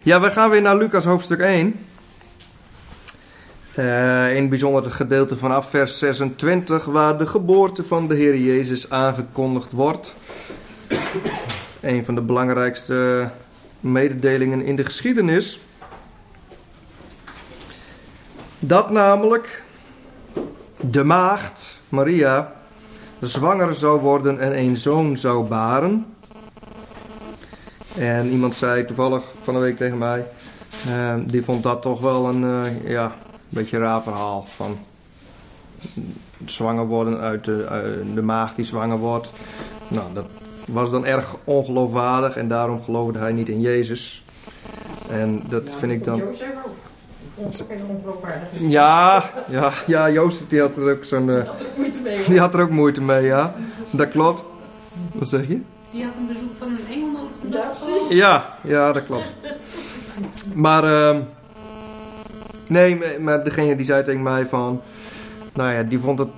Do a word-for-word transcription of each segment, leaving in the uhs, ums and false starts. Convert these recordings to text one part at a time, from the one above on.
Ja, we gaan weer naar Lucas hoofdstuk één. Uh, in het bijzonder het gedeelte vanaf vers zesentwintig, waar de geboorte van de Heer Jezus aangekondigd wordt. Een van de belangrijkste mededelingen in de geschiedenis. Dat namelijk de maagd, Maria, zwanger zou worden en een zoon zou baren. En iemand zei toevallig van de week tegen mij, uh, die vond dat toch wel een, uh, ja, een beetje een raar verhaal. Van zwanger worden uit de, uh, de maagd die zwanger wordt. Nou, dat was dan erg ongeloofwaardig en daarom geloofde hij niet in Jezus. En dat ja, vind ik dan... Jozef ook. Ja, ja, ja, Jozef die had er ook zo'n... Uh, die had er ook moeite mee. Hoor. Die had er ook moeite mee, ja. Dat klopt. Wat zeg je? Die had een bezoek van een engel nodig. Ja, precies. Ja, ja, dat klopt. Maar, uh, nee, maar degene die zei tegen mij van... Nou ja, die vond het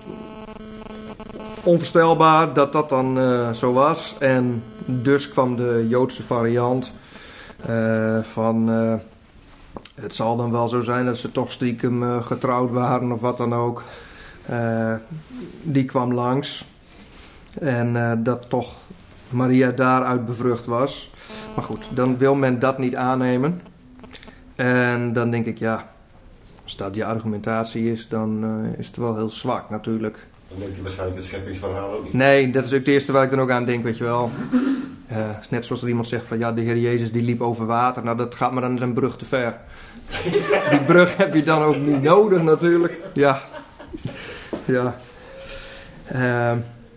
onvoorstelbaar dat dat dan uh, zo was. En dus kwam de Joodse variant uh, van... Uh, het zal dan wel zo zijn dat ze toch stiekem uh, getrouwd waren of wat dan ook. Uh, die kwam langs. En uh, dat toch Maria daaruit bevrucht was. Maar goed, dan wil men dat niet aannemen. En dan denk ik, ja, als dat je argumentatie is, dan uh, is het wel heel zwak natuurlijk. Dan denkt hij waarschijnlijk het scheppingsverhaal ook niet. Nee, dat is ook het eerste waar ik dan ook aan denk, weet je wel. Uh, net zoals er iemand zegt van, ja, de Heer Jezus die liep over water. Nou, dat gaat maar dan een brug te ver. Die brug heb je dan ook niet nodig natuurlijk. Ja. Ja. Uh,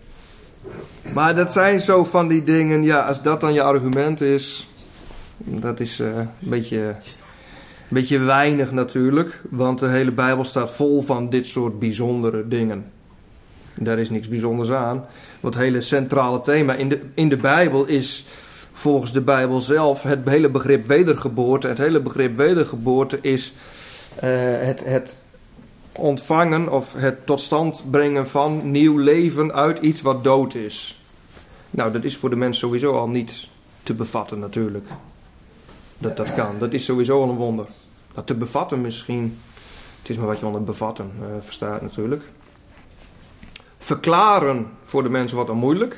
maar dat zijn zo van die dingen, ja, als dat dan je argument is, dat is uh, een beetje, een beetje weinig natuurlijk. Want de hele Bijbel staat vol van dit soort bijzondere dingen. Daar is niks bijzonders aan. Want het hele centrale thema in de, in de Bijbel is volgens de Bijbel zelf het hele begrip wedergeboorte. Het hele begrip wedergeboorte is uh, het, het ontvangen of het tot stand brengen van nieuw leven uit iets wat dood is. Nou, dat is voor de mens sowieso al niet te bevatten natuurlijk. Dat dat kan. Dat is sowieso al een wonder. Dat te bevatten misschien. Het is maar wat je onder bevatten uh, verstaat natuurlijk. Verklaren voor de mens wordt dan moeilijk.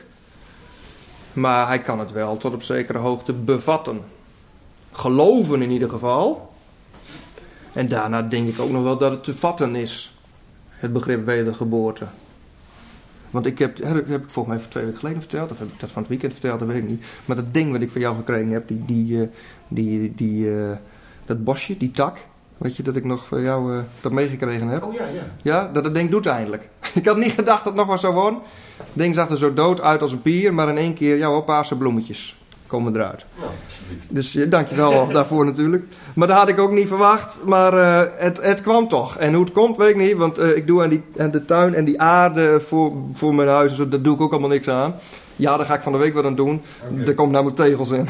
Maar hij kan het wel tot op zekere hoogte bevatten. Geloven in ieder geval. En daarna denk ik ook nog wel dat het te vatten is. Het begrip wedergeboorte. Want ik heb, heb ik volgens mij voor twee weken geleden verteld. Of heb ik dat van het weekend verteld, dat weet ik niet. Maar dat ding wat ik van jou gekregen heb. Die, die, die, die, uh, dat bosje, die tak. Weet je, dat ik nog van jou uh, dat meegekregen heb. Oh ja, ja. Ja, dat het ding doet eindelijk. Ik had niet gedacht dat het nog wat zou worden. Het ding zag er zo dood uit als een pier. Maar in één keer, ja hoor, paarse bloemetjes komen eruit. Nou, alsjeblieft. Dus ja, dankjewel daarvoor natuurlijk. Maar dat had ik ook niet verwacht. Maar uh, het, het kwam toch. En hoe het komt, weet ik niet. Want uh, ik doe aan, die, aan de tuin en die aarde voor, voor mijn huis. En zo, daar doe ik ook allemaal niks aan. Ja, daar ga ik van de week wat aan doen. Okay. Er komt namelijk tegels in.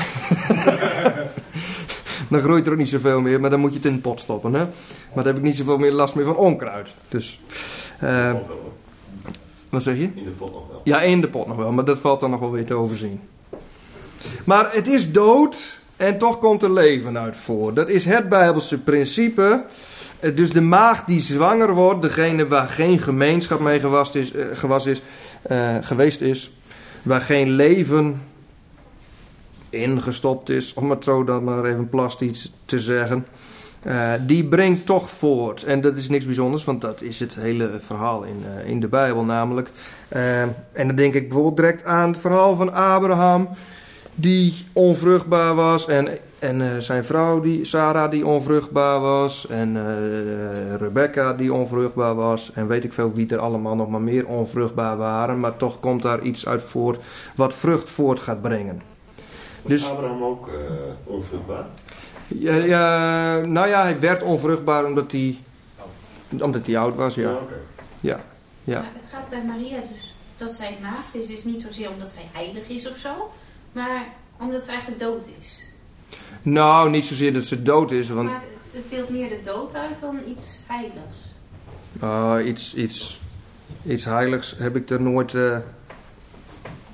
Dan groeit er ook niet zoveel meer. Maar dan moet je het in de pot stoppen. Hè? Maar dan heb ik niet zoveel meer last meer van onkruid. Dus... Uh, wat zeg je? In de pot nog wel. Ja, in de pot nog wel. Maar dat valt dan nog wel weer te overzien. Maar het is dood en toch komt er leven uit voor. Dat is het Bijbelse principe. Dus de maagd die zwanger wordt, degene waar geen gemeenschap mee gewast is, uh, gewas is, uh, geweest is, waar geen leven ingestopt is, om het zo dan maar even plastisch te zeggen, uh, die brengt toch voort. En dat is niks bijzonders, want dat is het hele verhaal in, uh, in de Bijbel namelijk. Uh, en dan denk ik bijvoorbeeld direct aan het verhaal van Abraham, die onvruchtbaar was. En, en uh, zijn vrouw, die, Sarah, die onvruchtbaar was. En uh, Rebecca, die onvruchtbaar was. En weet ik veel wie er allemaal nog maar meer onvruchtbaar waren. Maar toch komt daar iets uit voort wat vrucht voort gaat brengen. Was dus, Abraham ook uh, onvruchtbaar? Ja, ja, nou ja, hij werd onvruchtbaar omdat hij, omdat hij oud was, ja. Ja, okay. ja, ja. Maar het gaat bij Maria dus dat zij maagd is, is niet zozeer omdat zij heilig is of zo, maar omdat ze eigenlijk dood is. Nou, niet zozeer dat ze dood is, want... Maar het, het beeldt meer de dood uit dan iets heiligs. Uh, iets, iets, iets heiligs heb ik er nooit... Uh,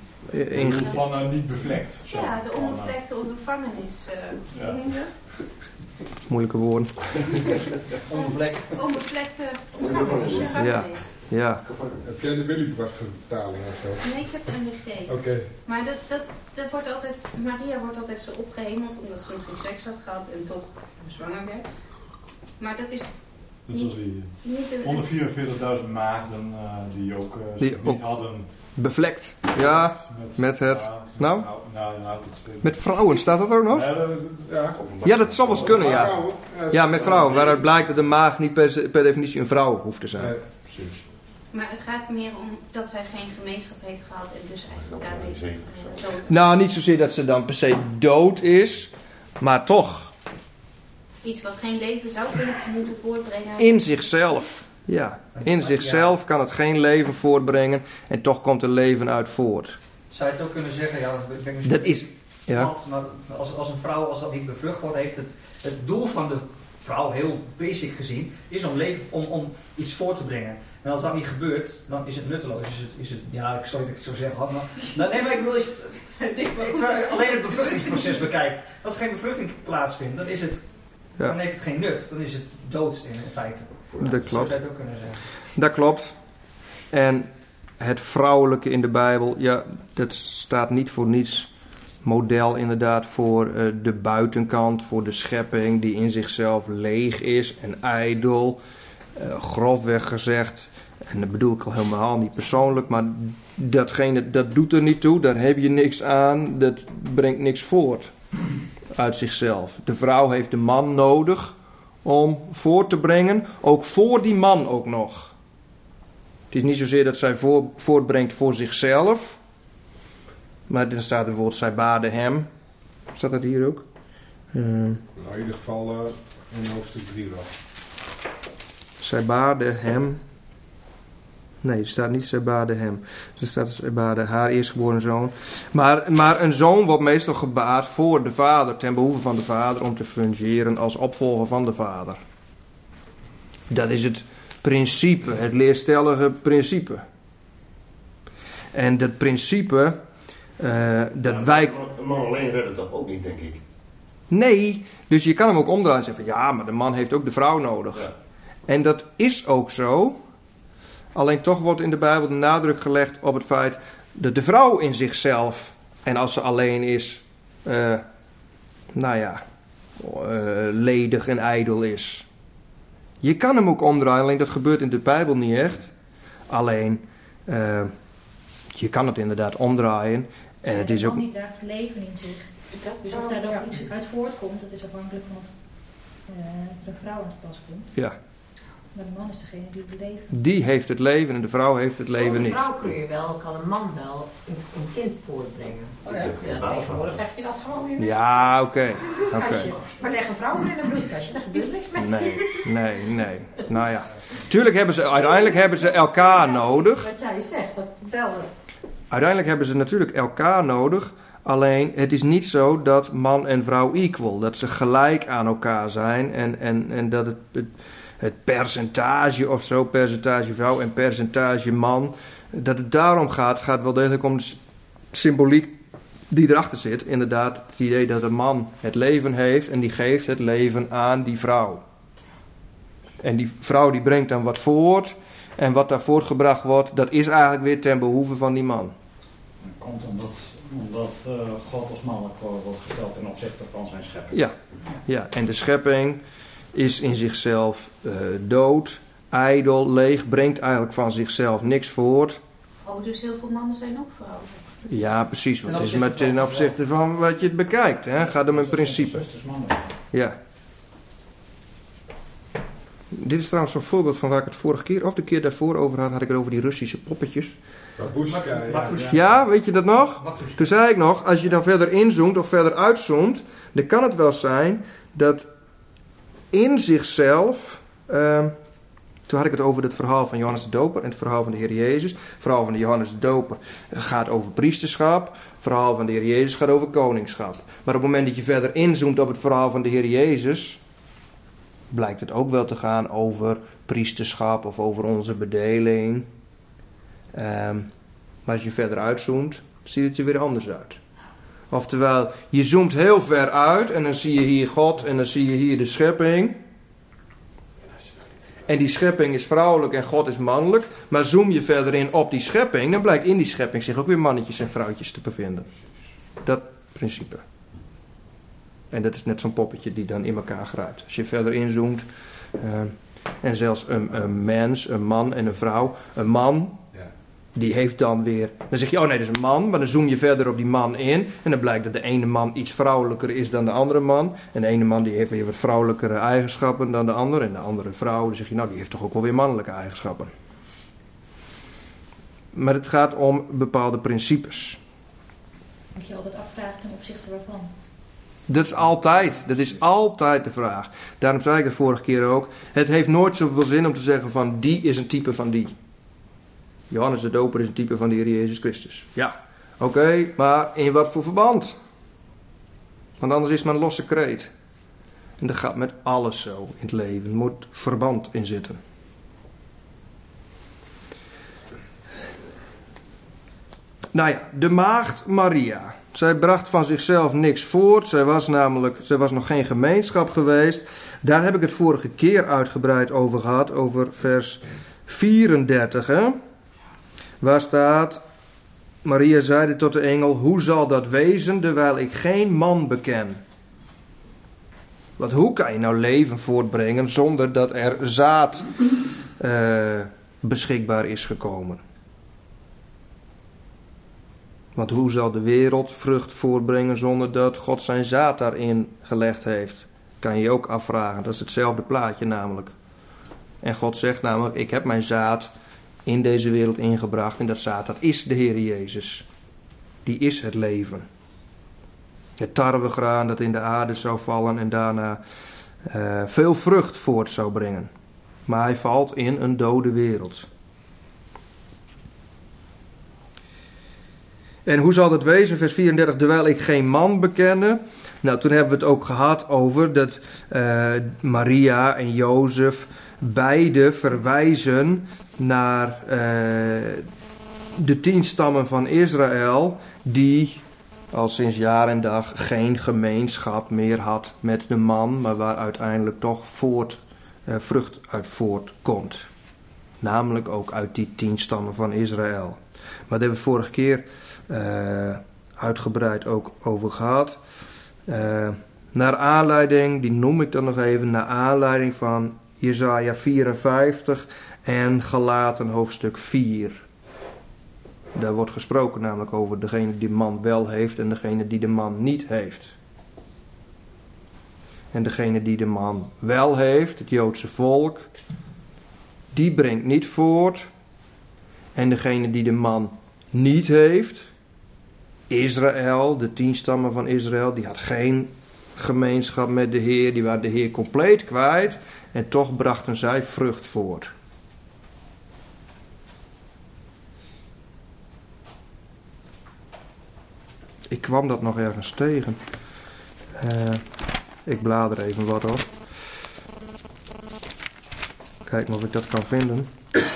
in van uh, niet bevlekt. Zo. Ja, de onbevlekte ontvangenis. Uh, ja. Hoe noem je dat? Moeilijke woorden. Onbevlekt. Onbevlekte gevangenis. Ja. Ja. Heb jij de Willibrord-vertaling of zo? Nee, ik heb de M W G. Oké. Okay. Maar dat, dat, dat wordt altijd, Maria wordt altijd zo opgehemeld omdat ze nog geen seks had gehad en toch zwanger werd. Maar dat is Dus zoals die niet een... honderdvierenveertigduizend maagden uh, die ook uh, die niet op, hadden. Bevlekt. Ja, met, met het... Ja, nou? nou, nou, nou het met vrouwen, staat dat ook nog? Ja, dat, ja. ja, dat zal wel eens kunnen, ja. Ja, met vrouwen, waaruit blijkt dat de maagd niet per, per definitie een vrouw hoeft te zijn. Nee, precies. Maar het gaat meer om dat zij geen gemeenschap heeft gehad en dus eigenlijk daarmee uh, dood. Nou, niet zozeer dat ze dan per se dood is, maar toch. Iets wat geen leven zou kunnen moeten voortbrengen. In zichzelf. Ja, in zichzelf kan het geen leven voortbrengen en toch komt er leven uit voort. Zou je het ook kunnen zeggen, ja, dat, ben ik dat is... Ja. Wat, maar als, als een vrouw, als dat niet bevrucht wordt, heeft het, het doel van de vrouw, heel basic gezien, is om, leven, om, om iets voor te brengen. En als dat niet gebeurt, dan is het nutteloos. Is het, is het, ja, ik sorry dat ik het zo zeg had, maar... Nou, nee, maar ik bedoel, is het, het is maar goed dat alleen het bevruchtingsproces bekijkt. Als er geen bevruchting plaatsvindt, dan is het... Ja. Dan heeft het geen nut, dan is het dood in feite. Dat klopt. Zo zou je het ook kunnen zeggen. Dat klopt. En het vrouwelijke in de Bijbel, ja, dat staat niet voor niets model inderdaad voor uh, de buitenkant, voor de schepping die in zichzelf leeg is en ijdel, uh, grofweg gezegd. En dat bedoel ik al helemaal niet persoonlijk, maar datgene, dat doet er niet toe, daar heb je niks aan, dat brengt niks voort uit zichzelf. De vrouw heeft de man nodig om voort te brengen, ook voor die man ook nog. Het is niet zozeer dat zij voor, voortbrengt voor zichzelf, maar dan staat er bijvoorbeeld, zij baarde hem. Staat dat hier ook? Uh, nou, in ieder geval uh, in hoofdstuk drie wel. Zij baarde hem. Nee, er staat niet, zij baarde hem. Er staat, zij baarde haar eerstgeboren zoon. Maar, maar een zoon wordt meestal gebaard voor de vader, ten behoeve van de vader, om te fungeren als opvolger van de vader. Dat is het principe, het leerstellige principe. En dat principe, uh, dat ja, wijkt... Een man alleen redt het toch ook niet, denk ik? Nee, dus je kan hem ook omdraaien en zeggen van, ja, maar de man heeft ook de vrouw nodig. Ja. En dat is ook zo. Alleen toch wordt in de Bijbel de nadruk gelegd op het feit dat de vrouw in zichzelf, en als ze alleen is, uh, nou ja, uh, ledig en ijdel is. Je kan hem ook omdraaien, alleen dat gebeurt in de Bijbel niet echt. Alleen, uh, je kan het inderdaad omdraaien. En het is ook... De man niet draagt leven in zich. Dus of daar nog iets uit voortkomt, dat is afhankelijk van of uh, de vrouw aan te pas komt. Ja. Maar de man is degene die het leven... Die heeft het leven en de vrouw heeft het leven niet. Voor de vrouw kun je wel, kan een man wel een, een kind voortbrengen. Oh ja. Ja, tegenwoordig leg je dat gewoon weer mee. Ja, oké. Okay. Okay. Maar leg een vrouw in een bloedkastje, daar gebeurt niks mee. Nee, nee, nee. Nou ja. Tuurlijk hebben ze, uiteindelijk hebben ze elkaar nodig. Wat jij zegt, dat wel... Uiteindelijk hebben ze natuurlijk elkaar nodig. Alleen, het is niet zo dat man en vrouw equal. Dat ze gelijk aan elkaar zijn. En, en, en dat het... het Het percentage of zo, percentage vrouw en percentage man, dat het daarom gaat, gaat wel degelijk om de symboliek die erachter zit. Inderdaad, het idee dat een man het leven heeft en die geeft het leven aan die vrouw. En die vrouw die brengt dan wat voort en wat daar voortgebracht wordt, dat is eigenlijk weer ten behoeve van die man. Dat komt omdat, omdat uh, God als mannelijk wordt gesteld ten opzichte van zijn schepping. Ja, ja, en de schepping is in zichzelf uh, dood, ijdel, leeg, brengt eigenlijk van zichzelf niks voort. Oh, dus heel veel mannen zijn ook vrouwen. Ja, precies. Want het is met ten opzichte van wat je het bekijkt. Hè? Gaat om een principe. Ja. Dit is trouwens zo'n voorbeeld van waar ik het vorige keer, of de keer daarvoor over had, had ik het over die Russische poppetjes. Babushka, ja, ja. Ja, weet je dat nog? Toen zei ik nog, als je dan verder inzoomt of verder uitzoomt, dan kan het wel zijn dat in zichzelf, uh, toen had ik het over het verhaal van Johannes de Doper en het verhaal van de Heer Jezus. Het verhaal van de Johannes de Doper gaat over priesterschap. Het verhaal van de Heer Jezus gaat over koningschap. Maar op het moment dat je verder inzoomt op het verhaal van de Heer Jezus, blijkt het ook wel te gaan over priesterschap of over onze bedeling. Um, maar als je verder uitzoomt, ziet het er weer anders uit. Oftewel, je zoomt heel ver uit en dan zie je hier God en dan zie je hier de schepping. En die schepping is vrouwelijk en God is mannelijk. Maar zoom je verder in op die schepping, dan blijkt in die schepping zich ook weer mannetjes en vrouwtjes te bevinden. Dat principe. En dat is net zo'n poppetje die dan in elkaar grijpt. Als je verder inzoomt, uh, en zelfs een, een mens, een man en een vrouw. Een man, ja. Die heeft dan weer... Dan zeg je, oh nee, dat is een man. Maar dan zoom je verder op die man in. En dan blijkt dat de ene man iets vrouwelijker is dan de andere man. En de ene man die heeft weer wat vrouwelijkere eigenschappen dan de andere. En de andere vrouw, dan zeg je, nou, die heeft toch ook wel weer mannelijke eigenschappen. Maar het gaat om bepaalde principes. Moet je altijd afvragen ten opzichte waarvan? Dat is altijd, dat is altijd de vraag. Daarom zei ik het vorige keer ook. Het heeft nooit zoveel zin om te zeggen van die is een type van die. Johannes de Doper is een type van de Heer Jezus Christus. Ja, oké, okay, maar in wat voor verband? Want anders is het maar een losse kreet. En dat gaat met alles zo in het leven. Er moet verband in zitten. Nou ja, de maagd Maria. Zij bracht van zichzelf niks voort. Zij was namelijk, zij was nog geen gemeenschap geweest. Daar heb ik het vorige keer uitgebreid over gehad. Over vers vierendertig. Hè? Waar staat: Maria zeide tot de engel: hoe zal dat wezen, terwijl ik geen man beken? Want hoe kan je nou leven voortbrengen zonder dat er zaad uh, beschikbaar is gekomen? Want hoe zal de wereld vrucht voortbrengen zonder dat God zijn zaad daarin gelegd heeft? Kan je je ook afvragen. Dat is hetzelfde plaatje namelijk. En God zegt namelijk: ik heb mijn zaad in deze wereld ingebracht. En dat zaad, dat is de Heer Jezus. Die is het leven. Het tarwegraan dat in de aarde zou vallen en daarna uh, veel vrucht voort zou brengen. Maar hij valt in een dode wereld. En hoe zal dat wezen? Vers vierendertig, terwijl ik geen man bekende. Nou, toen hebben we het ook gehad over dat uh, Maria en Jozef beide verwijzen naar uh, de tien stammen van Israël, die al sinds jaar en dag geen gemeenschap meer had met de man, maar waar uiteindelijk toch voort, uh, vrucht uit voortkomt. Namelijk ook uit die tien stammen van Israël. Maar daar hebben we vorige keer Uh, uitgebreid ook over gehad. Uh, naar aanleiding, die noem ik dan nog even, naar aanleiding van Jesaja vierenvijftig en Galaten hoofdstuk vier. Daar wordt gesproken namelijk over degene die de man wel heeft en degene die de man niet heeft. En degene die de man wel heeft, het Joodse volk, die brengt niet voort. En degene die de man niet heeft, Israël, de tien stammen van Israël, die had geen gemeenschap met de Heer, die waren de Heer compleet kwijt en toch brachten zij vrucht voort. Ik kwam dat nog ergens tegen. Uh, ik blader even wat op. Kijk maar of ik dat kan vinden.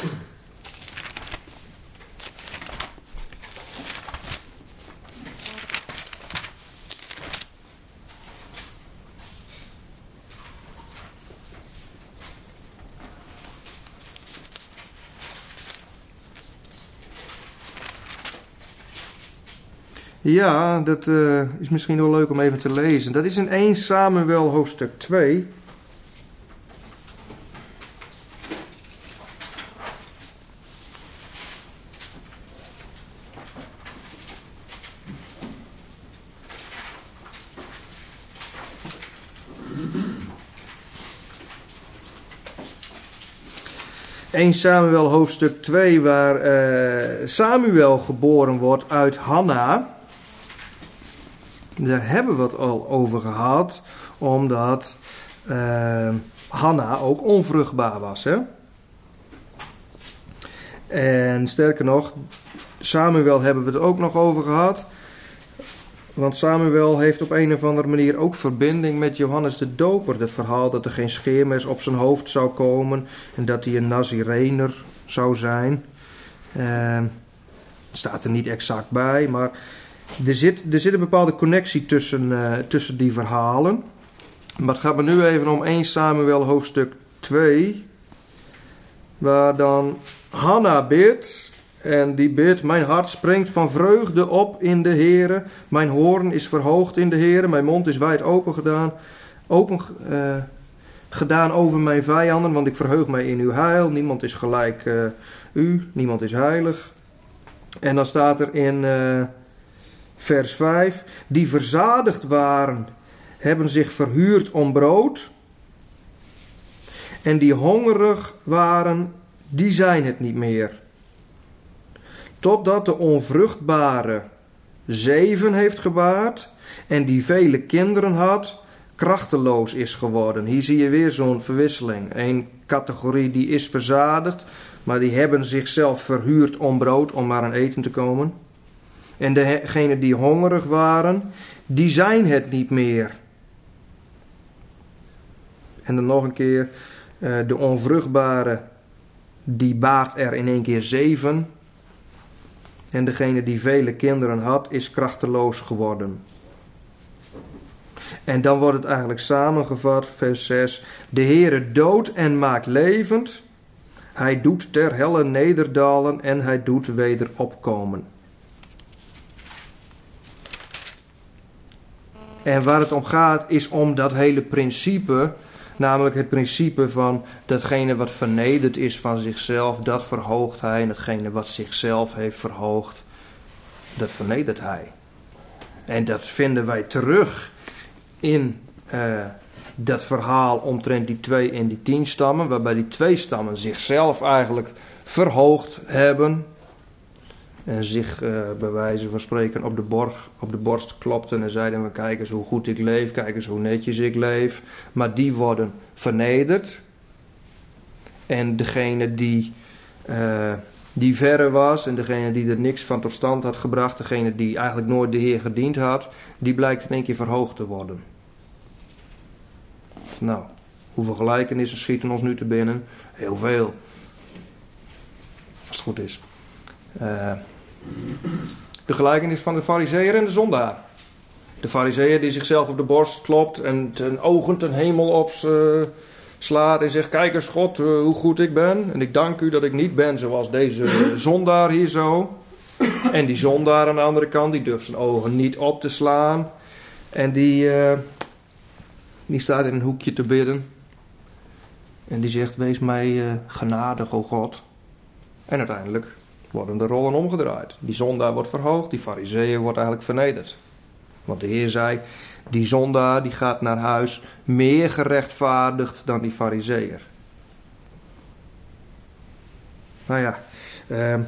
Ja, dat uh, is misschien wel leuk om even te lezen. Dat is in eerste Samuel hoofdstuk twee. eerste Samuel hoofdstuk twee, waar uh, Samuel geboren wordt uit Hanna. Daar hebben we het al over gehad, omdat uh, Hanna ook onvruchtbaar was. Hè? En sterker nog, Samuel hebben we het ook nog over gehad. Want Samuel heeft op een of andere manier ook verbinding met Johannes de Doper. Dat verhaal dat er geen scheermes op zijn hoofd zou komen en dat hij een Nazirener zou zijn. Uh, staat er niet exact bij, maar er, zit, er zit een bepaalde connectie tussen, uh, tussen die verhalen. Maar het gaat me nu even om eerste Samuel hoofdstuk twee. Waar dan Hanna bidt. En die bidt: mijn hart springt van vreugde op in de Heere. Mijn hoorn is verhoogd in de Heere. Mijn mond is wijd open gedaan. Open uh, gedaan over mijn vijanden. Want ik verheug mij in uw heil. Niemand is gelijk uh, u. Niemand is heilig. En dan staat er in uh, vers vijf. Die verzadigd waren, hebben zich verhuurd om brood. En die hongerig waren, die zijn het niet meer. Totdat de onvruchtbare zeven heeft gebaard en die vele kinderen had, krachteloos is geworden. Hier zie je weer zo'n verwisseling. Eén categorie die is verzadigd, maar die hebben zichzelf verhuurd om brood, om maar aan eten te komen. En degenen die hongerig waren, die zijn het niet meer. En dan nog een keer, de onvruchtbare, die baart er in één keer zeven. En degene die vele kinderen had, is krachteloos geworden. En dan wordt het eigenlijk samengevat, vers zes. De Heere doodt en maakt levend. Hij doet ter helle nederdalen en hij doet weder opkomen. En waar het om gaat is om dat hele principe, namelijk het principe van datgene wat vernederd is van zichzelf, dat verhoogt hij. En datgene wat zichzelf heeft verhoogd, dat vernedert hij. En dat vinden wij terug in uh, dat verhaal omtrent die twee en die tien stammen, waarbij die twee stammen zichzelf eigenlijk verhoogd hebben. En zich uh, bij wijze van spreken op de, borg, op de borst klopten en zeiden: we kijk eens hoe goed ik leef, kijk eens hoe netjes ik leef. Maar die worden vernederd. En degene die, uh, die verre was en degene die er niks van tot stand had gebracht, degene die eigenlijk nooit de Heer gediend had, die blijkt in één keer verhoogd te worden. Nou, hoeveel gelijkenissen schieten ons nu te binnen? Heel veel. Als het goed is. Uh, de gelijkenis van de farizeeër en de zondaar. De farizeeër die zichzelf op de borst klopt en ten ogen ten hemel op uh, slaat en zegt: kijk eens God, uh, hoe goed ik ben. En ik dank u dat ik niet ben zoals deze zondaar hier zo. En die zondaar aan de andere kant, die durft zijn ogen niet op te slaan. En die, uh, die staat in een hoekje te bidden. En die zegt: wees mij uh, genadig, o God. En uiteindelijk worden de rollen omgedraaid. Die zondaar wordt verhoogd, die farizeeër wordt eigenlijk vernederd. Want de Heer zei: die zondaar die gaat naar huis meer gerechtvaardigd dan die farizeeër. Nou ja, uh,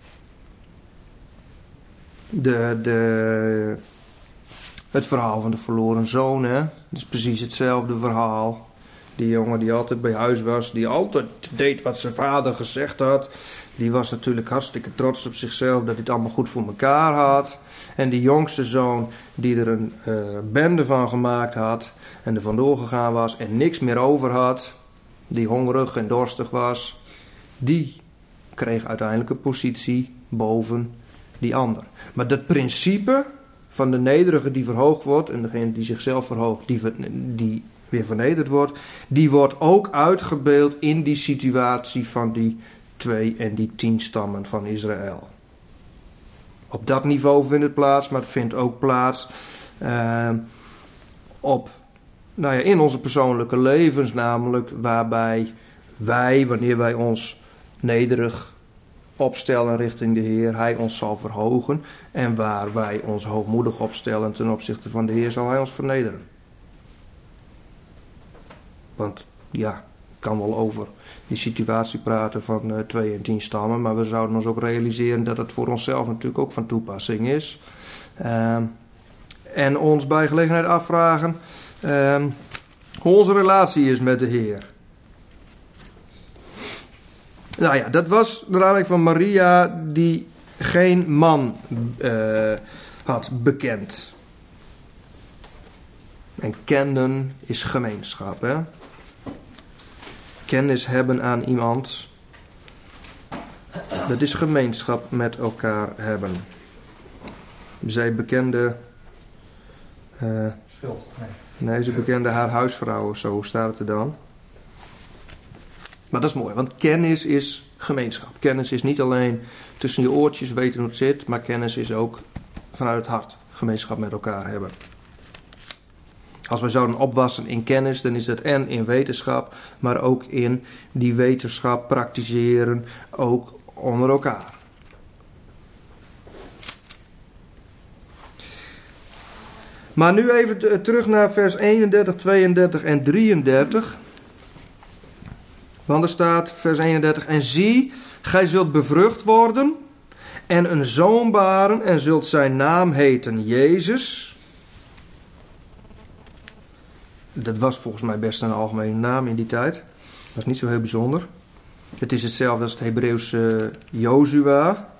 de, de, het verhaal van de verloren zoon, hè? Dat is precies hetzelfde verhaal. Die jongen die altijd bij huis was, die altijd deed wat zijn vader gezegd had. Die was natuurlijk hartstikke trots op zichzelf, dat hij het allemaal goed voor elkaar had. En die jongste zoon, die er een uh, bende van gemaakt had en er vandoor gegaan was en niks meer over had, die hongerig en dorstig was, die kreeg uiteindelijk een positie boven die ander. Maar dat principe van de nederige die verhoogd wordt en degene die zichzelf verhoogt, die, die weer vernederd wordt, die wordt ook uitgebeeld in die situatie van die twee en die tien stammen van Israël. Op dat niveau vindt het plaats, maar het vindt ook plaats uh, op, nou ja, in onze persoonlijke levens, namelijk waarbij wij, wanneer wij ons nederig opstellen richting de Heer, Hij ons zal verhogen. En waar wij ons hoogmoedig opstellen ten opzichte van de Heer, zal Hij ons vernederen. Want ja, ik kan wel over die situatie praten van uh, twee en tien stammen, maar we zouden ons ook realiseren dat het voor onszelf natuurlijk ook van toepassing is. Uh, en ons bij gelegenheid afvragen uh, hoe onze relatie is met de Heer. Nou ja, dat was de aanleiding van Maria die geen man uh, had bekend. En kennen is gemeenschap, hè? Kennis hebben aan iemand, dat is gemeenschap met elkaar hebben. Zij bekende... Uh, Schuld, nee. Nee, ze bekende haar huisvrouw of zo, staat het er dan. Maar dat is mooi, want kennis is gemeenschap. Kennis is niet alleen tussen je oortjes weten hoe het zit, maar kennis is ook vanuit het hart gemeenschap met elkaar hebben. Als wij zouden opwassen in kennis, dan is dat en in wetenschap, maar ook in die wetenschap praktiseren, ook onder elkaar. Maar nu even terug naar vers eenendertig, tweeëndertig en drieëndertig. Want er staat vers eenendertig: en zie, gij zult bevrucht worden en een zoon baren en zult zijn naam heten Jezus. Dat was volgens mij best een algemene naam in die tijd. Dat was niet zo heel bijzonder. Het is hetzelfde als het Hebreeuwse Jozua.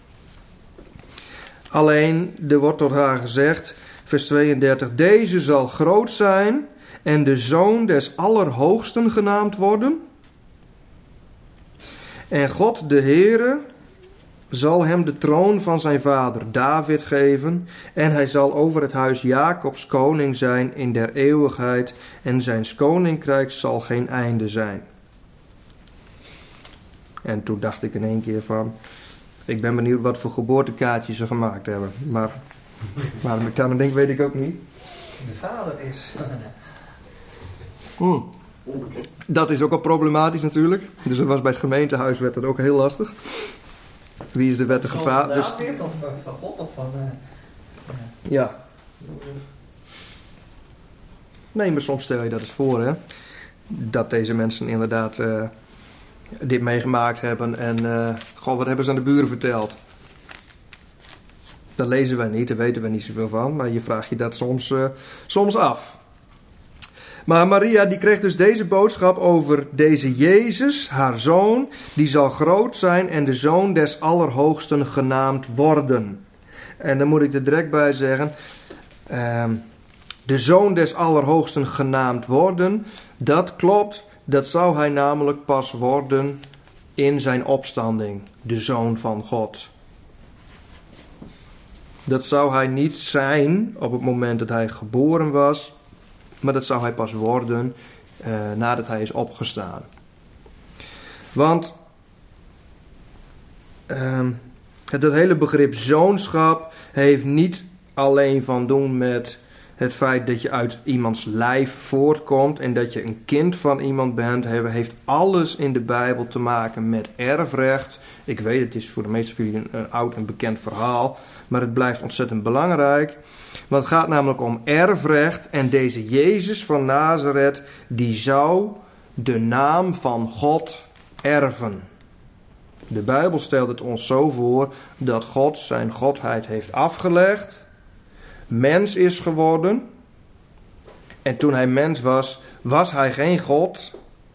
Alleen, er wordt tot haar gezegd, vers tweeëndertig: deze zal groot zijn en de zoon des Allerhoogsten genaamd worden. En God de Heere zal hem de troon van zijn vader David geven. En hij zal over het huis Jacobs koning zijn in der eeuwigheid. En zijn koninkrijk zal geen einde zijn. En toen dacht ik in één keer van... Ik ben benieuwd wat voor geboortekaartjes ze gemaakt hebben. Maar waarom ik daar aan denk, weet ik ook niet. De vader is... Hmm. Dat is ook al problematisch natuurlijk. Dus dat was bij het gemeentehuis werd dat ook heel lastig. Wie is de wettige vader? Dus... Dus... Of van God of van... Uh... Ja. Nee, maar soms stel je dat eens voor, hè. Dat deze mensen inderdaad uh, dit meegemaakt hebben. En uh, goh, wat hebben ze aan de buren verteld? Dat lezen wij niet, daar weten we niet zoveel van. Maar je vraagt je dat soms, uh, soms af. Maar Maria die kreeg dus deze boodschap over deze Jezus, haar zoon. Die zal groot zijn en de zoon des Allerhoogsten genaamd worden. En dan moet ik er direct bij zeggen... Uh, de zoon des Allerhoogsten genaamd worden. Dat klopt, dat zou hij namelijk pas worden in zijn opstanding. De zoon van God. Dat zou hij niet zijn op het moment dat hij geboren was... Maar dat zou hij pas worden uh, nadat hij is opgestaan. Want uh, dat hele begrip zoonschap heeft niet alleen van doen met het feit dat je uit iemands lijf voortkomt en dat je een kind van iemand bent. Het heeft alles in de Bijbel te maken met erfrecht. Ik weet, het is voor de meeste van jullie een, een oud en bekend verhaal, maar het blijft ontzettend belangrijk. Want het gaat namelijk om erfrecht en deze Jezus van Nazareth, die zou de naam van God erven. De Bijbel stelt het ons zo voor dat God zijn godheid heeft afgelegd, mens is geworden. En toen hij mens was, was hij geen God.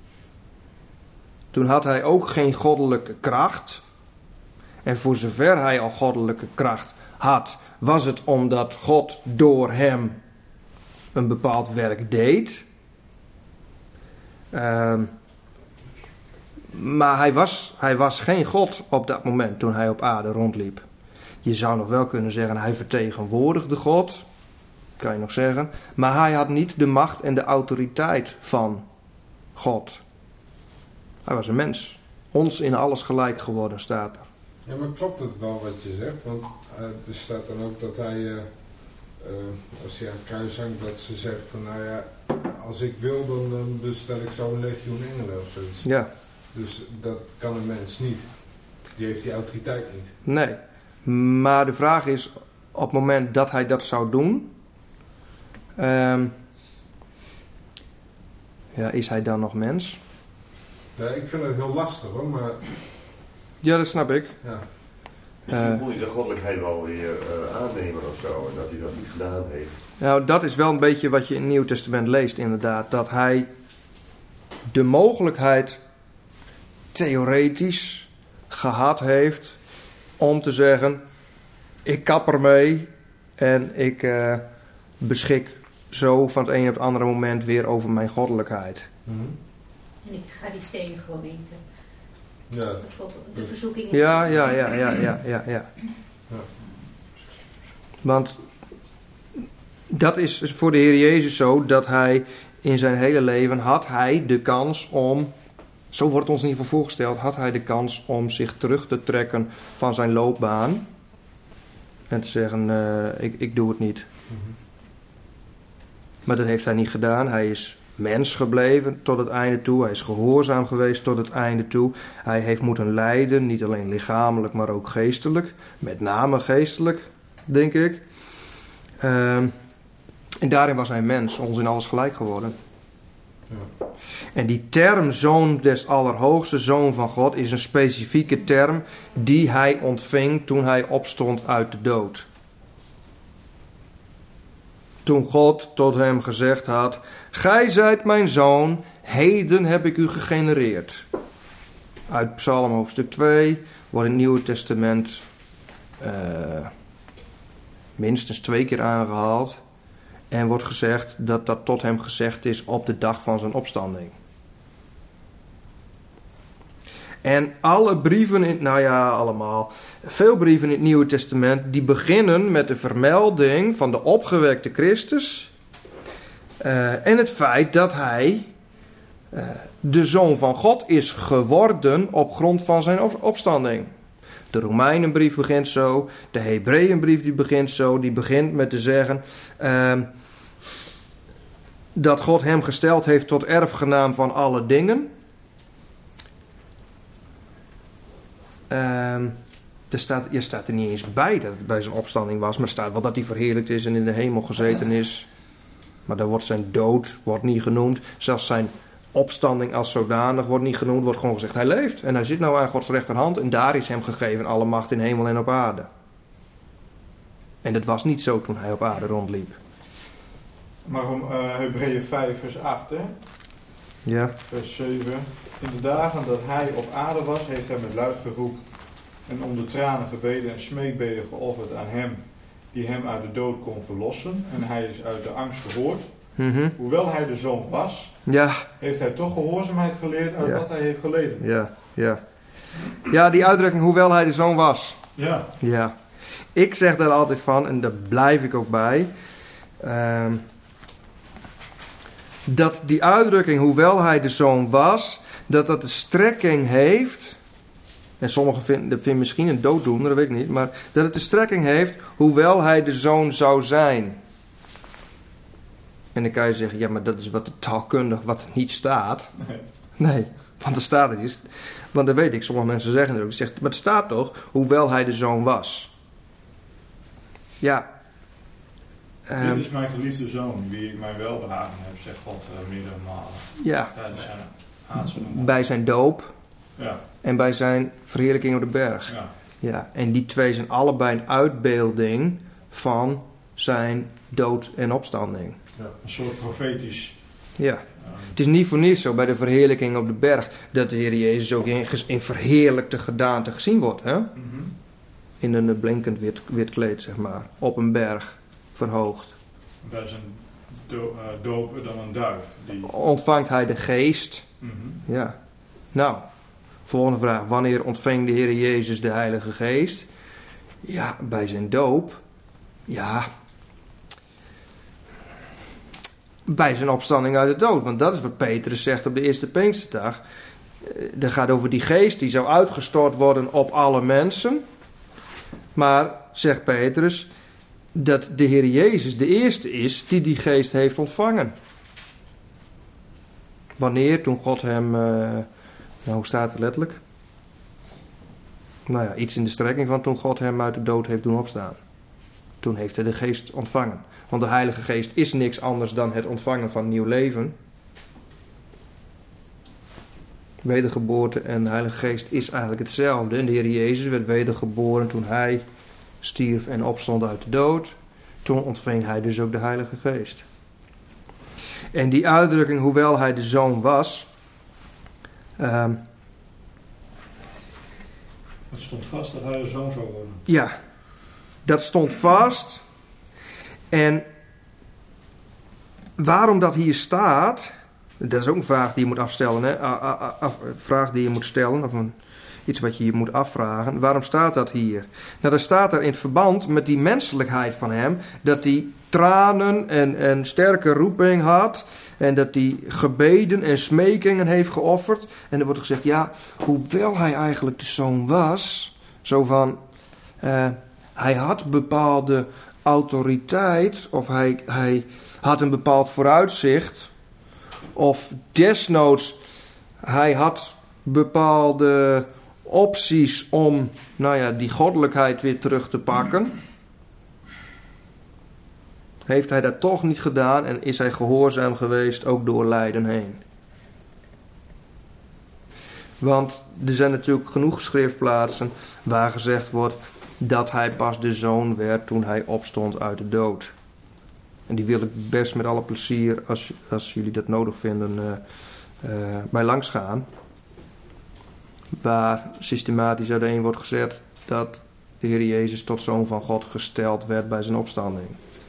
Toen had hij ook geen goddelijke kracht. En voor zover hij al goddelijke kracht had, was het omdat God door hem een bepaald werk deed. Uh, maar hij was, hij was geen God op dat moment toen hij op aarde rondliep. Je zou nog wel kunnen zeggen, hij vertegenwoordigde God. Kan je nog zeggen. Maar hij had niet de macht en de autoriteit van God. Hij was een mens. Ons in alles gelijk geworden, staat er. Ja, maar klopt het wel wat je zegt? Want uh, er staat dan ook dat hij, uh, uh, als hij aan het kruis hangt, dat ze zegt van, nou ja, als ik wil, dan, dan bestel ik zo'n legioen engelen of zoiets. Ja. Dus dat kan een mens niet. Die heeft die autoriteit niet. Nee. Maar de vraag is, op het moment dat hij dat zou doen, um, ja, is hij dan nog mens? Ja, ik vind het heel lastig hoor, maar... Ja, dat snap ik. Ja. Misschien Uh, kon hij zijn goddelijkheid wel weer uh, aannemen of zo, en dat hij dat niet gedaan heeft. Nou, dat is wel een beetje wat je in het Nieuw Testament leest, inderdaad. Dat hij de mogelijkheid theoretisch gehad heeft om te zeggen, ik kap ermee en ik uh, beschik zo van het een op het andere moment weer over mijn goddelijkheid. Mm-hmm. En ik ga die stenen gewoon eten. Ja. Bijvoorbeeld de verzoeking. Ja, ja, ja, ja, ja, ja, ja. Ja. Want dat is voor de Heer Jezus zo dat hij in zijn hele leven had hij de kans om, zo wordt ons in ieder geval voorgesteld, had hij de kans om zich terug te trekken van zijn loopbaan en te zeggen, uh, ik, ik doe het niet. Mm-hmm. Maar dat heeft hij niet gedaan. Hij is mens gebleven tot het einde toe. Hij is gehoorzaam geweest tot het einde toe. Hij heeft moeten lijden, niet alleen lichamelijk, maar ook geestelijk. Met name geestelijk, denk ik. Uh, en daarin was hij mens, ons in alles gelijk geworden. Ja. En die term Zoon des Allerhoogste, Zoon van God, is een specifieke term die hij ontving toen hij opstond uit de dood. Toen God tot hem gezegd had, gij zijt mijn zoon, heden heb ik u gegenereerd. Uit Psalm hoofdstuk twee wordt in het Nieuwe Testament uh, minstens twee keer aangehaald. En wordt gezegd dat dat tot hem gezegd is op de dag van zijn opstanding. En alle brieven, in, nou ja, allemaal, veel brieven in het Nieuwe Testament, die beginnen met de vermelding van de opgewekte Christus. Uh, en het feit dat hij uh, de Zoon van God is geworden op grond van zijn op- opstanding. De Romeinenbrief begint zo, de Hebreeënbrief die begint zo, die begint met te zeggen uh, dat God hem gesteld heeft tot erfgenaam van alle dingen. Uh, er staat, er staat er niet eens bij dat het bij zijn opstanding was, maar er staat wel dat hij verheerlijkt is en in de hemel gezeten is. Maar dan wordt zijn dood wordt niet genoemd. Zelfs zijn opstanding als zodanig wordt niet genoemd. Wordt gewoon gezegd, hij leeft. En hij zit nou aan Gods rechterhand en daar is hem gegeven alle macht in hemel en op aarde. En dat was niet zo toen hij op aarde rondliep. Maar om uh, Hebreeën vijf vers acht, hè? Ja. Vers zeven. In de dagen dat hij op aarde was, heeft hij met luid geroep en onder tranen gebeden en smeekbeden geofferd aan hem die hem uit de dood kon verlossen. En hij is uit de angst gehoord. Mm-hmm. Hoewel hij de zoon was, Ja. heeft hij toch gehoorzaamheid geleerd uit Ja. wat hij heeft geleden. Ja, ja. Ja, die uitdrukking, hoewel hij de zoon was. Ja. Ja. Ik zeg daar altijd van, en daar blijf ik ook bij. Uh, dat die uitdrukking, hoewel hij de zoon was, dat dat de strekking heeft. En sommigen vinden, dat vinden misschien een dooddoener, dat weet ik niet. Maar dat het de strekking heeft, hoewel hij de zoon zou zijn. En dan kan je zeggen, ja, maar dat is wat taalkundig wat niet staat. Nee. Nee, want er staat er niet. Want dat weet ik, sommige mensen zeggen er ook. Zegt, maar het staat toch, hoewel hij de zoon was. Ja. Dit Um, is mijn geliefde zoon, wie ik mijn welbehagen heb, zegt God uh, meerdere malen. ja. Tijdens zijn aardse noemen. Bij zijn doop Ja, en bij zijn verheerlijking op de berg. ja. Ja, en die twee zijn allebei een uitbeelding van zijn dood en opstanding. Een soort profetisch. Ja. Uh, Het is niet voor niets zo bij de verheerlijking op de berg dat de Heer Jezus ook in, in verheerlijkte gedaante gezien wordt. Hè? mm-hmm. In een blinkend wit, wit kleed, zeg maar. Op een berg, verhoogd. Bij zijn do- uh, doop dan een duif. Die... Ontvangt hij de geest? Mm-hmm. Ja. Nou, volgende vraag. Wanneer ontving de Heer Jezus de Heilige Geest? Ja, bij zijn doop. Ja. Bij zijn opstanding uit de dood. Want dat is wat Petrus zegt op de eerste Pinksterdag. Dat gaat over die geest die zou uitgestort worden op alle mensen. Maar, zegt Petrus, dat de Heer Jezus de eerste is die die geest heeft ontvangen. Wanneer? Toen God hem... Uh, nou, hoe staat het letterlijk? Nou ja, iets in de strekking van toen God hem uit de dood heeft doen opstaan. Toen heeft hij de geest ontvangen. Want de Heilige Geest is niks anders dan het ontvangen van nieuw leven. Wedergeboorte en de Heilige Geest is eigenlijk hetzelfde. En de Heer Jezus werd wedergeboren toen hij stierf en opstond uit de dood. Toen ontving hij dus ook de Heilige Geest. En die uitdrukking, hoewel hij de zoon was... Um, Het stond vast dat hij de zoon zou worden. ja, dat stond vast. En waarom dat hier staat... Dat is ook een vraag die je moet afstellen. Hè? Een vraag die je moet stellen. Of een, iets wat je je moet afvragen. Waarom staat dat hier? Nou, dat staat er in het verband met die menselijkheid van hem. Dat hij tranen en, en sterke roeping had. En dat hij gebeden en smekingen heeft geofferd. En er wordt gezegd, ja, hoewel hij eigenlijk de zoon was. Zo van, uh, hij had bepaalde autoriteit. Of hij, hij had een bepaald vooruitzicht. Of desnoods, hij had bepaalde opties om, nou ja, die goddelijkheid weer terug te pakken. Heeft hij dat toch niet gedaan en is hij gehoorzaam geweest ook door lijden heen. Want er zijn natuurlijk genoeg schriftplaatsen waar gezegd wordt dat hij pas de zoon werd toen hij opstond uit de dood. En die wil ik best met alle plezier, als, als jullie dat nodig vinden, uh, uh, bij langs gaan. Waar systematisch uiteen wordt gezet dat de Heer Jezus tot zoon van God gesteld werd bij zijn opstanding.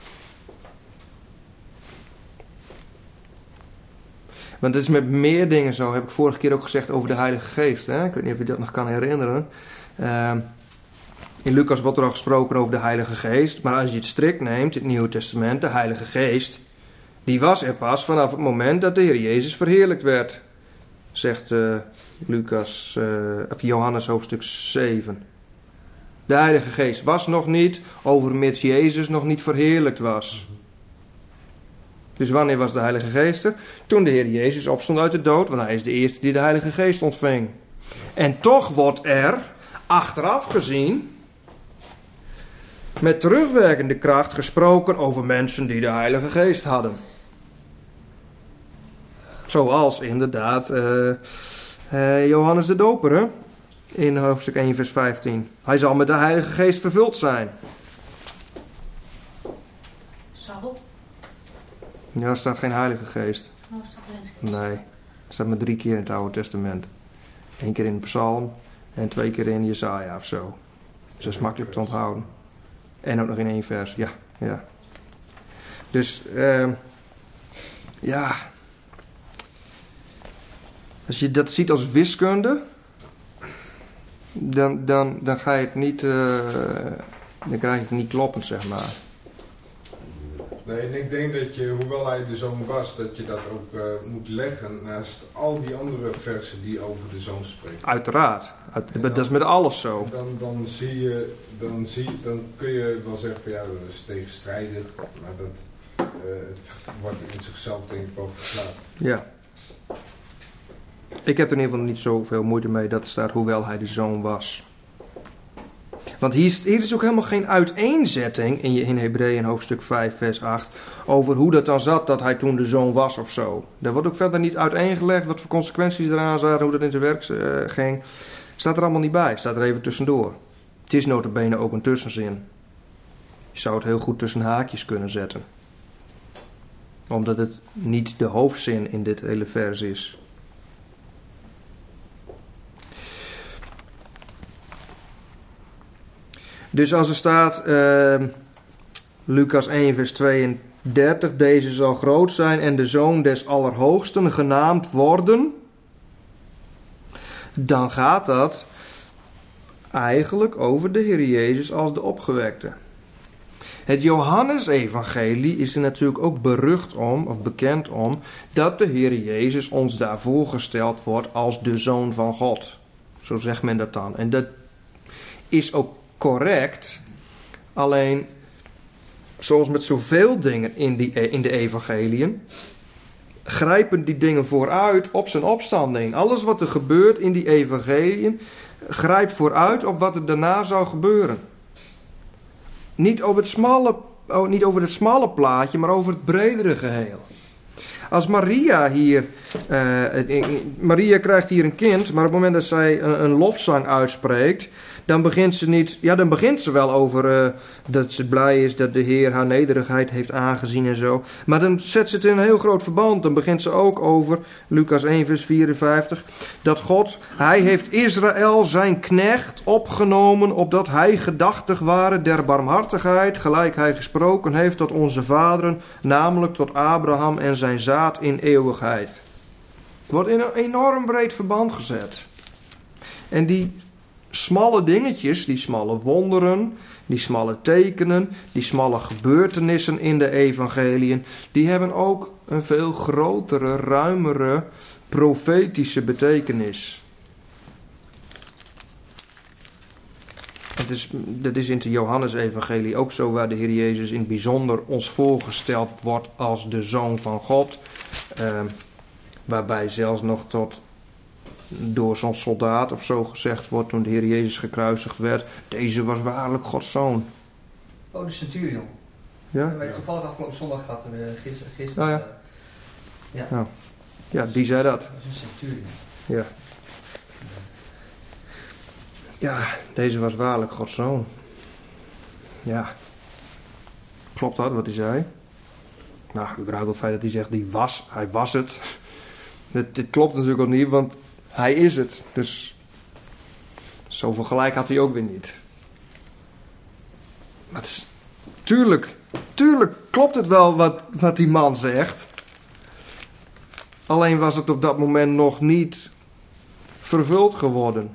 Want het is met meer dingen zo, heb ik vorige keer ook gezegd over de Heilige Geest. Hè? Ik weet niet of je dat nog kan herinneren. Uh, in Lucas wordt er al gesproken over de Heilige Geest. Maar als je het strikt neemt, het Nieuwe Testament, de Heilige Geest, die was er pas vanaf het moment dat de Heer Jezus verheerlijkt werd. Zegt uh, Lucas, uh, of Johannes hoofdstuk zeven. De Heilige Geest was nog niet, overmits Jezus nog niet verheerlijkt was. Dus wanneer was de Heilige Geest er? Toen de Heer Jezus opstond uit de dood, want hij is de eerste die de Heilige Geest ontving. En toch wordt er, achteraf gezien, met terugwerkende kracht gesproken over mensen die de Heilige Geest hadden. Zoals inderdaad uh, uh, Johannes de Doper, hè? In hoofdstuk één vers vijftien. Hij zal met de Heilige Geest vervuld zijn. Saul? Ja, er staat geen Heilige Geest. Oh, is dat erin? Nee, er staat maar drie keer in het Oude Testament. Eén keer in de Psalm en twee keer in Jesaja of zo. Dus dat is makkelijk te onthouden. En ook nog in één vers, ja. ja. Dus, uh, ja. Als je dat ziet als wiskunde, dan, dan, dan ga je het niet, uh, dan krijg je het niet kloppend, zeg maar. Nee, en ik denk dat je, hoewel hij de zoon was, dat je dat ook uh, moet leggen naast al die andere versen die over de zoon spreken. Uiteraard. Uit, dan, dat is met alles zo. Dan, dan zie je, dan, zie, dan kun je wel zeggen van ja, dat is tegenstrijdig, maar dat uh, het wordt in zichzelf denk ik wel verklaard. Ja. Ik heb er in ieder geval niet zoveel moeite mee dat er staat hoewel hij de zoon was. Want hier is, hier is ook helemaal geen uiteenzetting in, in Hebreeën hoofdstuk vijf vers acht over hoe dat dan zat dat hij toen de zoon was of zo. Daar wordt ook verder niet uiteengelegd wat voor consequenties eraan zaten, hoe dat in zijn werk uh, ging. Staat er allemaal niet bij, staat er even tussendoor. Het is nota bene ook een tussenzin. Je zou het heel goed tussen haakjes kunnen zetten. Omdat het niet de hoofdzin in dit hele vers is. Dus als er staat, uh, Lucas één vers tweeëndertig, deze zal groot zijn en de zoon des Allerhoogsten genaamd worden, dan gaat dat eigenlijk over de Heer Jezus als de opgewekte. Het Johannesevangelie is er natuurlijk ook berucht om, of bekend om, dat de Heer Jezus ons daar voorgesteld wordt als de Zoon van God. Zo zegt men dat dan. En dat is ook correct, alleen zoals met zoveel dingen in, die, in de evangeliën, grijpen die dingen vooruit op zijn opstanding. Alles wat er gebeurt in die evangeliën grijpt vooruit op wat er daarna zou gebeuren. Niet over het smalle, oh, niet over het smalle plaatje, maar over het bredere geheel. Als Maria hier, uh, Maria krijgt hier een kind, maar op het moment dat zij een, een lofzang uitspreekt, dan begint ze niet, ja dan begint ze wel over uh, dat ze blij is dat de Heer haar nederigheid heeft aangezien en zo. Maar dan zet ze het in een heel groot verband. Dan begint ze ook over, Lucas één vers vierenvijftig, dat God, hij heeft Israël zijn knecht opgenomen, opdat hij gedachtig waren der barmhartigheid, gelijk hij gesproken heeft tot onze vaderen, namelijk tot Abraham en zijn zaad in eeuwigheid. Het wordt in een enorm breed verband gezet. En die smalle dingetjes, die smalle wonderen, die smalle tekenen, die smalle gebeurtenissen in de evangeliën, die hebben ook een veel grotere, ruimere, profetische betekenis. Dat is, dat is in de Johannesevangelie ook zo, waar de Heer Jezus in het bijzonder ons voorgesteld wordt als de Zoon van God. Uh, waarbij zelfs nog tot door zo'n soldaat of zo gezegd wordt toen de Heer Jezus gekruisigd werd: deze was waarlijk Gods Zoon. Oh, de centurion. Ja? Dat hebben we toevallig afgelopen zondag gehad, gisteren. gisteren Oh, ja. uh, ja. Nou, ja, die zei dat. Dat is een centurion. Ja. Ja, deze was waarlijk Gods Zoon. Ja. Klopt dat wat hij zei? Nou, überhaupt het feit dat hij zegt, die was, hij was het. Dit, dit klopt natuurlijk ook niet, want hij is het. Dus zoveel gelijk had hij ook weer niet. Maar het is, tuurlijk, tuurlijk klopt het wel wat, wat die man zegt. Alleen was het op dat moment nog niet vervuld geworden.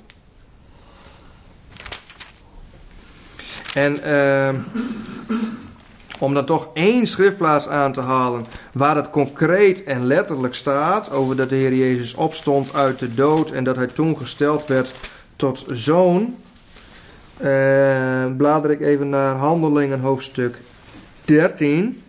En uh, om dan toch één schriftplaats aan te halen waar het concreet en letterlijk staat over dat de Heer Jezus opstond uit de dood en dat hij toen gesteld werd tot zoon, uh, blader ik even naar Handelingen hoofdstuk dertien.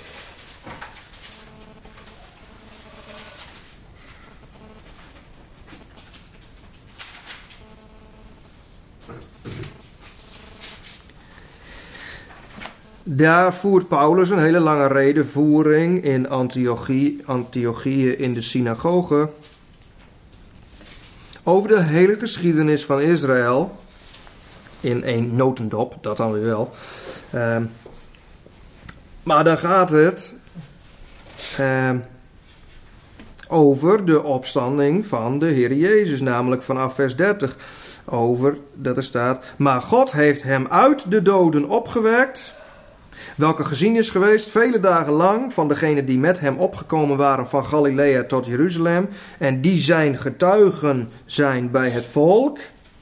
Daar voert Paulus een hele lange redenvoering in Antiochie, Antiochieën in de synagoge over de hele geschiedenis van Israël in één notendop, dat dan weer wel. Uh, maar dan gaat het uh, over de opstanding van de Heer Jezus, namelijk vanaf vers dertig. Over dat er staat: maar God heeft hem uit de doden opgewekt, welke gezien is geweest vele dagen lang van degenen die met hem opgekomen waren van Galilea tot Jeruzalem, en die zijn getuigen zijn bij het volk.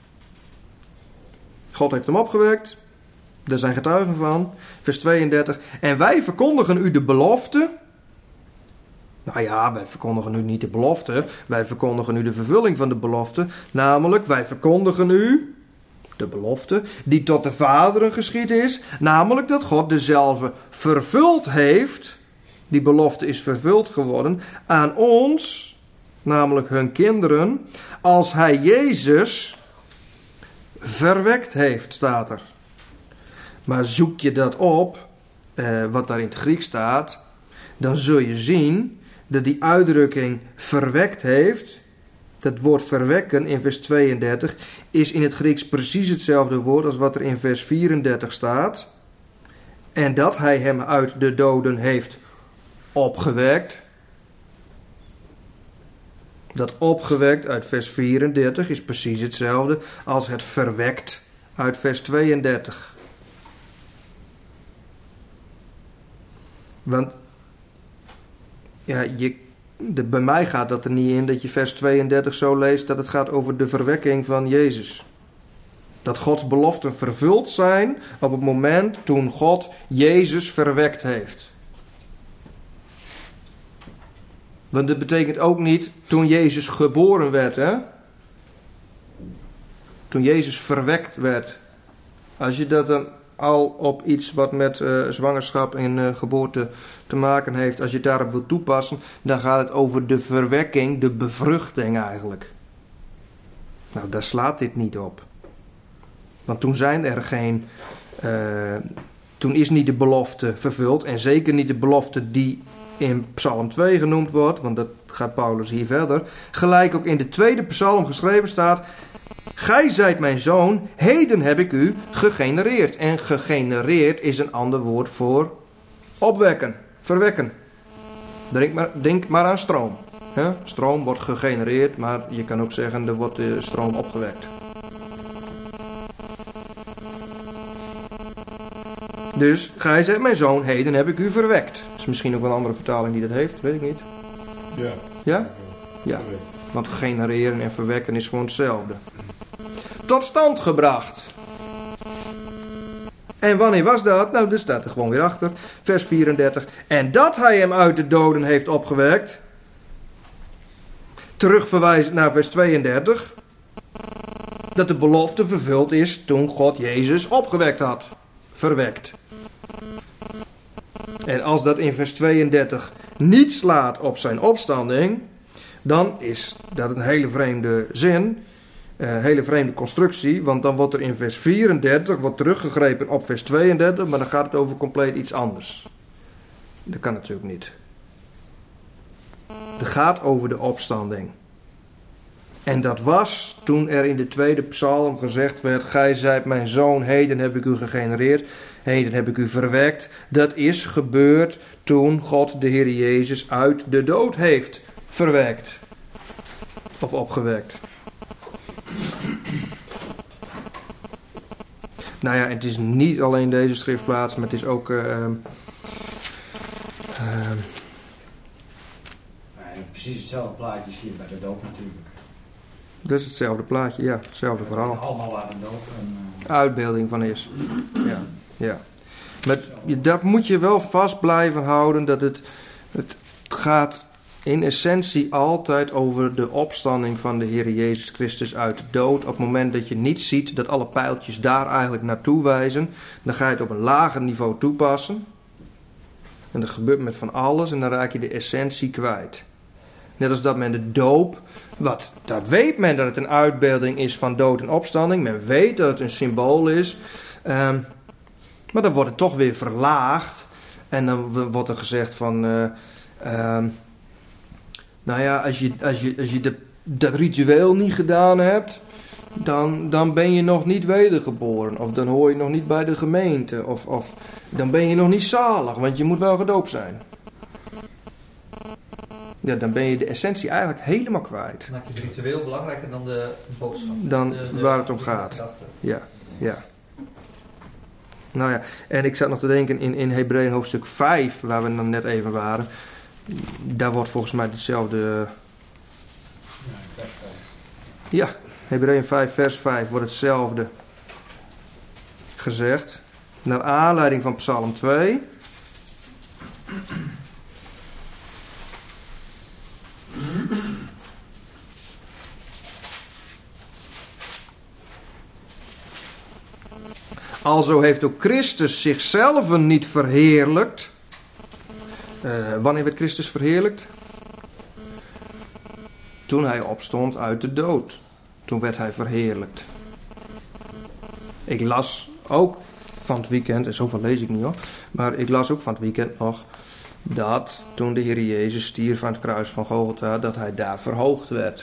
God heeft hem opgewekt, daar zijn getuigen van. Vers tweeëndertig. En wij verkondigen u de belofte. Nou ja, wij verkondigen u niet de belofte, wij verkondigen u de vervulling van de belofte. Namelijk, wij verkondigen u de belofte die tot de vaderen geschied is, namelijk dat God dezelfde vervuld heeft, die belofte is vervuld geworden, aan ons, namelijk hun kinderen, als hij Jezus verwekt heeft, staat er. Maar zoek je dat op, eh, wat daar in het Grieks staat, dan zul je zien dat die uitdrukking verwekt heeft, dat woord verwekken in vers tweeëndertig is in het Grieks precies hetzelfde woord als wat er in vers vierendertig staat. En dat hij hem uit de doden heeft opgewekt. Dat opgewekt uit vers vierendertig is precies hetzelfde als het verwekt uit vers tweeëndertig. Want ja, je, de, bij mij gaat dat er niet in dat je vers tweeëndertig zo leest dat het gaat over de verwekking van Jezus. Dat Gods beloften vervuld zijn op het moment toen God Jezus verwekt heeft. Want dat betekent ook niet toen Jezus geboren werd, hè? Toen Jezus verwekt werd. Als je dat dan al op iets wat met uh, zwangerschap en uh, geboorte te maken heeft, als je het daarop wilt toepassen, dan gaat het over de verwekking, de bevruchting eigenlijk. Nou, daar slaat dit niet op. Want toen zijn er geen, uh, toen is niet de belofte vervuld, en zeker niet de belofte die in Psalm twee genoemd wordt, want dat gaat Paulus hier verder. Gelijk ook in de tweede psalm geschreven staat: gij zijt mijn zoon, heden heb ik u gegenereerd. En gegenereerd is een ander woord voor opwekken, verwekken. Denk maar, denk maar aan stroom. He? Stroom wordt gegenereerd, maar je kan ook zeggen er wordt de stroom opgewekt. Dus, gij zijt mijn zoon, heden heb ik u verwekt. Dat is misschien ook wel een andere vertaling die dat heeft, weet ik niet. Ja. Ja? Ja. Want genereren en verwekken is gewoon hetzelfde. tot stand gebracht. En wanneer was dat? Nou, dat staat er gewoon weer achter. Vers vierendertig. En dat hij hem uit de doden heeft opgewekt. Terugverwijzend naar vers tweeëndertig. Dat de belofte vervuld is toen God Jezus opgewekt had. Verwekt. En als dat in vers tweeëndertig niet slaat op zijn opstanding, dan is dat een hele vreemde zin, een hele vreemde constructie, want dan wordt er in vers vierendertig wordt teruggegrepen op vers tweeëndertig, maar dan gaat het over compleet iets anders. Dat kan natuurlijk niet. Het gaat over de opstanding. En dat was toen er in de tweede psalm gezegd werd, gij zijt mijn zoon, heden heb ik u gegenereerd, heden heb ik u verwekt. Dat is gebeurd toen God de Heer Jezus uit de dood heeft verwekt. Of opgewekt. Nou ja, het is niet alleen deze schriftplaats, maar het is ook... Uh, uh, nee, precies hetzelfde plaatje zie je bij de doop natuurlijk. Dat is hetzelfde plaatje, ja. Hetzelfde verhaal. Allemaal waren doop. En, uh... Uitbeelding van is. Ja, ja. Maar dat moet je wel vast blijven houden. Dat het, het gaat in essentie altijd over de opstanding van de Heer Jezus Christus uit de dood. Op het moment dat je niet ziet dat alle pijltjes daar eigenlijk naartoe wijzen, dan ga je het op een lager niveau toepassen. En dat gebeurt met van alles en dan raak je de essentie kwijt. Net als dat men de doop, wat, daar weet men dat het een uitbeelding is van dood en opstanding. Men weet dat het een symbool is. Um, maar dan wordt het toch weer verlaagd. En dan wordt er gezegd van... Uh, um, nou ja, als je, als je, als je de, dat ritueel niet gedaan hebt, dan, dan ben je nog niet wedergeboren. Of dan hoor je nog niet bij de gemeente. Of, of dan ben je nog niet zalig, want je moet wel gedoopt zijn. Ja, dan ben je de essentie eigenlijk helemaal kwijt. Dan maak je het ritueel belangrijker dan de boodschap. Dan de, de, waar het om gaat. Ja, ja. Nou ja, en ik zat nog te denken in, in Hebreeën hoofdstuk vijf, waar we dan net even waren. Daar wordt volgens mij hetzelfde... Ja, Hebreeën vijf vers vijf wordt hetzelfde gezegd. Naar aanleiding van Psalm twee... Alzo heeft ook Christus zichzelf niet verheerlijkt. Uh, wanneer werd Christus verheerlijkt? Toen hij opstond uit de dood. Toen werd hij verheerlijkt. Ik las ook van het weekend, en zoveel lees ik niet hoor, maar ik las ook van het weekend nog dat toen de Heer Jezus stierf aan het kruis van Golgotha, dat hij daar verhoogd werd.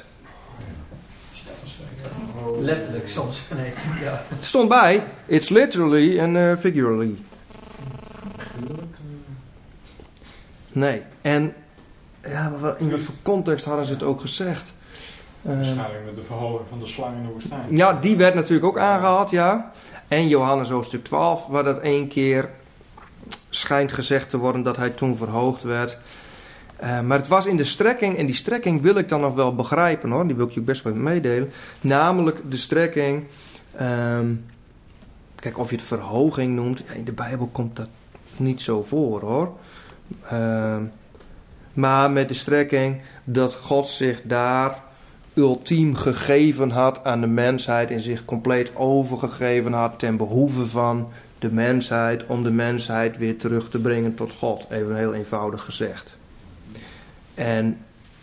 Letterlijk soms. Nee, ja. Het stond bij, it's literally and uh, figuratively. Nee, en ja, in wat voor context hadden ze het ook gezegd? Uh, Waarschijnlijk met de verhoging van de slang in de woestijn. Ja, die werd natuurlijk ook aangehaald, ja. En Johannes hoofdstuk twaalf, waar dat één keer schijnt gezegd te worden dat hij toen verhoogd werd. Uh, maar het was in de strekking, en die strekking wil ik dan nog wel begrijpen hoor, die wil ik je best wel meedelen. Namelijk de strekking, um, kijk of je het verhoging noemt, in de Bijbel komt dat niet zo voor hoor. Uh, maar met de strekking dat God zich daar ultiem gegeven had aan de mensheid en zich compleet overgegeven had ten behoeve van de mensheid, om de mensheid weer terug te brengen tot God. Even heel eenvoudig gezegd. En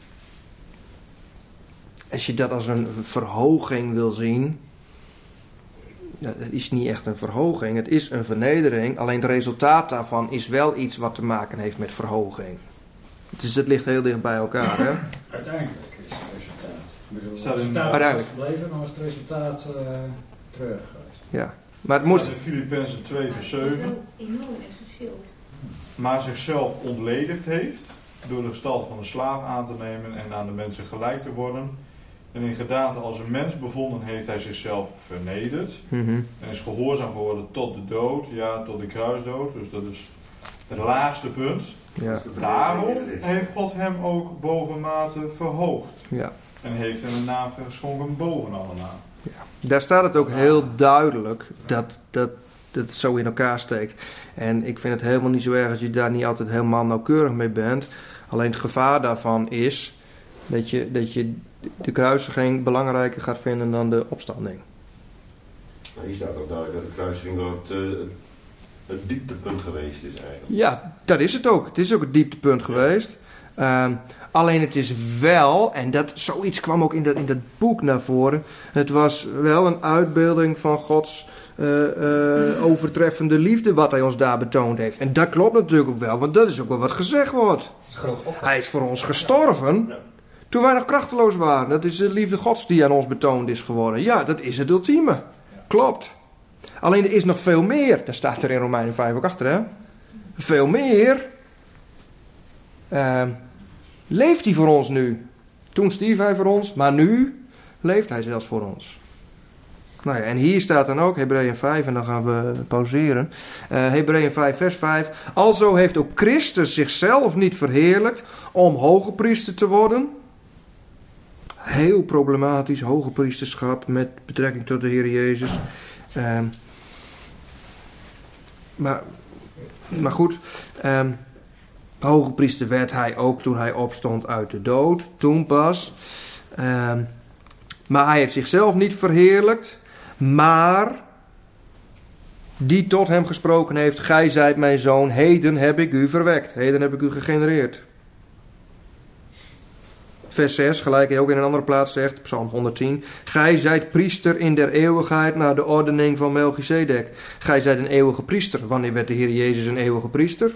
als je dat als een verhoging wil zien, dat is niet echt een verhoging, het is een vernedering. Alleen het resultaat daarvan is wel iets wat te maken heeft met verhoging. Dus het ligt heel dicht bij elkaar, hè? Uiteindelijk is het resultaat. Ik bedoel, Staat het in- resultaat Uiteindelijk. was gebleven, dan was het resultaat uh, terug geweest. Ja. Maar het moest... In Filippenzen twee vers zeven. Enorm essentieel. Maar zichzelf ontledigd heeft door de gestalte van een slaaf aan te nemen en aan de mensen gelijk te worden. En in gedaante als een mens bevonden heeft hij zichzelf vernederd. Mm-hmm. En is gehoorzaam geworden tot de dood, ja, tot de kruisdood. Dus dat is het laagste punt. Ja. Daarom heeft God hem ook bovenmate verhoogd. Ja. En heeft hem een naam geschonken boven alle naam. Ja. Daar staat het ook heel duidelijk dat, dat, dat het zo in elkaar steekt. En ik vind het helemaal niet zo erg als je daar niet altijd helemaal nauwkeurig mee bent. Alleen het gevaar daarvan is dat je, dat je de kruisiging belangrijker gaat vinden dan de opstanding. Maar hier staat ook duidelijk dat de kruisiging door het, uh, het dieptepunt geweest is eigenlijk. Ja, dat is het ook. Het is ook het dieptepunt geweest. Um, alleen het is wel, en dat, zoiets kwam ook in dat, in dat boek naar voren. Het was wel een uitbeelding van Gods uh, uh, overtreffende liefde wat hij ons daar betoond heeft. En dat klopt natuurlijk ook wel, want dat is ook wel wat gezegd wordt. Het is een groot offer. Hij is voor ons gestorven toen wij nog krachteloos waren. Dat is de liefde Gods die aan ons betoond is geworden. Ja, dat is het ultieme. Klopt. Alleen er is nog veel meer. Daar staat er in Romeinen vijf ook achter, hè? Veel meer. Uh, leeft hij voor ons nu? Toen stierf hij voor ons, maar nu leeft hij zelfs voor ons. Nou ja, en hier staat dan ook Hebreeën vijf, en dan gaan we pauzeren. Uh, Hebreeën vijf, vers vijf. Alzo heeft ook Christus zichzelf niet verheerlijkt om hoge priester te worden. Heel problematisch, hoge priesterschap met betrekking tot de Heer Jezus. Uh, maar, maar goed, uh, hoge priester werd hij ook toen hij opstond uit de dood. Toen pas. Uh, maar hij heeft zichzelf niet verheerlijkt. Maar die tot hem gesproken heeft. Gij zijt mijn zoon. Heden heb ik u verwekt. Heden heb ik u gegenereerd. Vers zes, gelijk hij ook in een andere plaats zegt, Psalm honderdtien. Gij zijt priester in der eeuwigheid naar de ordening van Melchizedek. Gij zijt een eeuwige priester. Wanneer werd de Heer Jezus een eeuwige priester?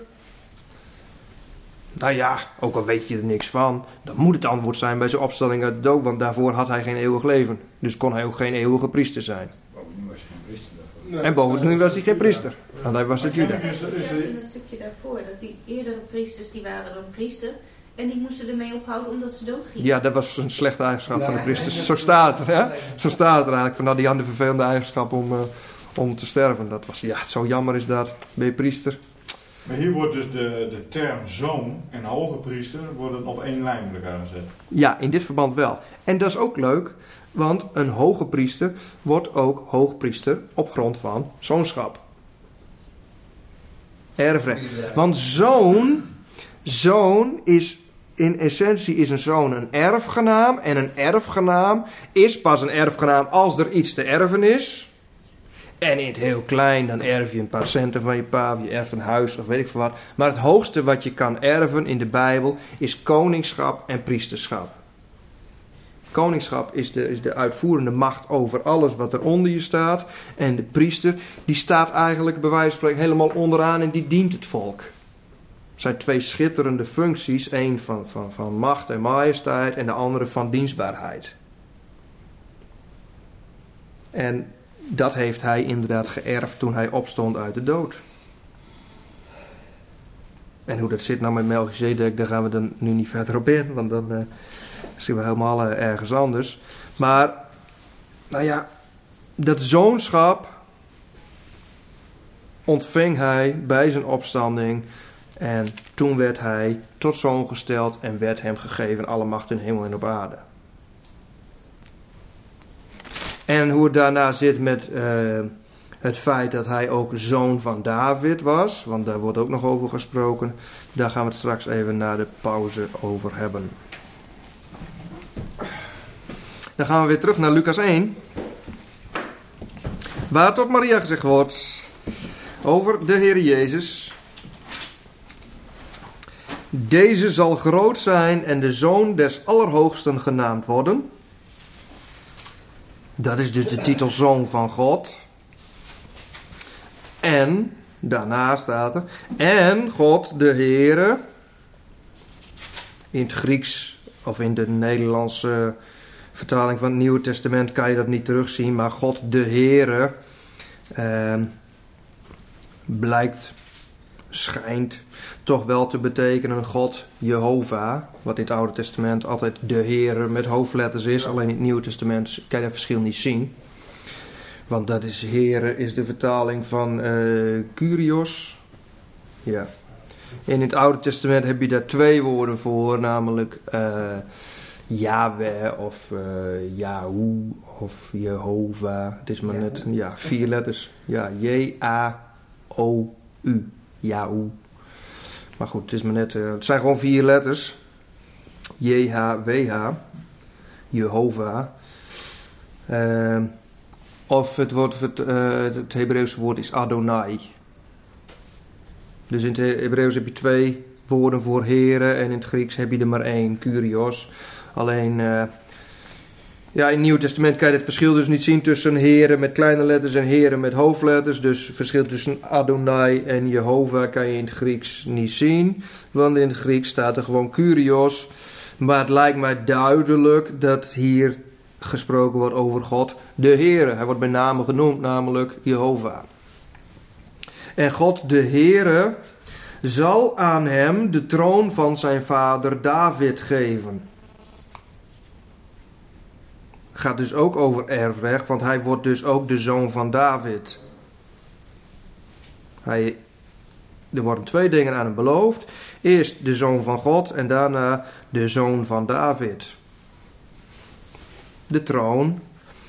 Nou ja, ook al weet je er niks van, dan moet het antwoord zijn bij zijn opstelling uit de dood, want daarvoor had hij geen eeuwig leven. Dus kon hij ook geen eeuwige priester zijn. Bovendien was hij geen priester daarvoor. Nee. En bovendien was hij geen priester, want hij was het Juda. Dat is een stukje daarvoor, dat die eerdere priesters die waren dan priester en die moesten ermee ophouden omdat ze doodgingen. Ja, dat was een slechte eigenschap van de priesters. Zo staat er, hè? Zo staat er eigenlijk van, nou, die hadden de vervelende eigenschap om, uh, om te sterven. Dat was, ja, zo jammer is dat. Ben je priester? Maar hier wordt dus de, de term zoon en hoge priester worden op één lijn met elkaar gezet. Ja, in dit verband wel. En dat is ook leuk, want een hoge priester wordt ook hoogpriester op grond van zoonschap. Erfrecht. Want zoon, zoon is in essentie is een zoon een erfgenaam. En een erfgenaam is pas een erfgenaam als er iets te erven is. En in het heel klein, dan erf je een paar centen van je pa, of je erft een huis, of weet ik veel wat. Maar het hoogste wat je kan erven in de Bijbel is koningschap en priesterschap. Koningschap is de, is de uitvoerende macht over alles wat er onder je staat. En de priester, die staat eigenlijk bij wijze van spreken helemaal onderaan en die dient het volk. Er zijn twee schitterende functies. Eén van, van, van macht en majesteit en de andere van dienstbaarheid. En dat heeft hij inderdaad geërfd toen hij opstond uit de dood. En hoe dat zit nou met Melchizedek, daar gaan we dan nu niet verder op in, want dan uh, zien we helemaal uh, ergens anders. Maar, nou ja, dat zoonschap ontving hij bij zijn opstanding. En toen werd hij tot zoon gesteld en werd hem gegeven alle macht in hemel en op aarde. En hoe het daarna zit met uh, het feit dat hij ook zoon van David was. Want daar wordt ook nog over gesproken. Daar gaan we het straks even na de pauze over hebben. Dan gaan we weer terug naar Lucas één. Waar tot Maria gezegd wordt over de Heer Jezus. Deze zal groot zijn en de zoon des Allerhoogsten genaamd worden. Dat is dus de titel Zoon van God. En, daarna staat er, en God de Heere. In het Grieks of in de Nederlandse vertaling van het Nieuwe Testament kan je dat niet terugzien. Maar God de Heere eh, blijkt, schijnt toch wel te betekenen God Jehovah. Wat in het Oude Testament altijd de Heere met hoofdletters is. Alleen in het Nieuwe Testament kan je dat verschil niet zien. Want dat is Heere is de vertaling van uh, Kyrios. Ja. En in het Oude Testament heb je daar twee woorden voor, namelijk uh, Yahweh of uh, Yahu of Jehovah. Het is maar ja. net ja, vier letters. Ja, J A O U. Yahu. Maar goed, het is maar net. Uh, het zijn gewoon vier letters. J H W H. Jehovah. Uh, of het, woord, het, uh, het Hebreeuwse woord is Adonai. Dus in het Hebreeuws heb je twee woorden voor heren en in het Grieks heb je er maar één, Kyrios. Alleen, uh, ja, in het Nieuwe Testament kan je het verschil dus niet zien tussen heren met kleine letters en heren met hoofdletters. Dus het verschil tussen Adonai en Jehovah kan je in het Grieks niet zien. Want in het Grieks staat er gewoon Kyrios. Maar het lijkt mij duidelijk dat hier gesproken wordt over God, de Heere. Hij wordt bij name genoemd, namelijk Jehovah. En God, de Heere, zal aan hem de troon van zijn vader David geven. Gaat dus ook over erfrecht, want hij wordt dus ook de zoon van David. Hij, er worden twee dingen aan hem beloofd. Eerst de zoon van God en daarna de zoon van David. De troon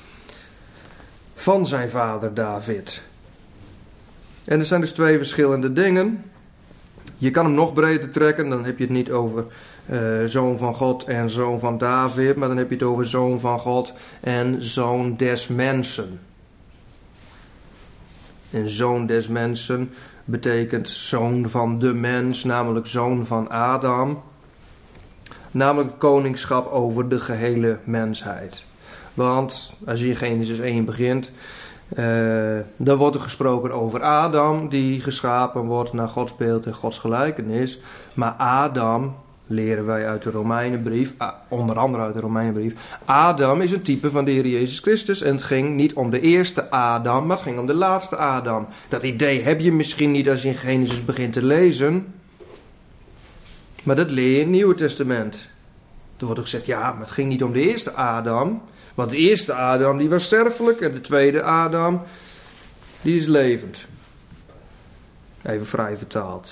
van zijn vader David. En er zijn dus twee verschillende dingen. Je kan hem nog breder trekken. Dan heb je het niet over uh, zoon van God en zoon van David. Maar dan heb je het over zoon van God en zoon des mensen. En zoon des mensen betekent zoon van de mens. Namelijk zoon van Adam. Namelijk koningschap over de gehele mensheid. Want als je in Genesis één begint, uh, dan wordt er gesproken over Adam, die geschapen wordt naar Gods beeld en Gods gelijkenis. Maar Adam, leren wij uit de Romeinenbrief, uh, onder andere uit de Romeinenbrief, Adam is een type van de Heer Jezus Christus. En het ging niet om de eerste Adam, maar het ging om de laatste Adam. Dat idee heb je misschien niet als je in Genesis begint te lezen. Maar dat leer je in het Nieuwe Testament. Er wordt er gezegd, ja, maar het ging niet om de eerste Adam. Want de eerste Adam die was sterfelijk en de tweede Adam die is levend. Even vrij vertaald.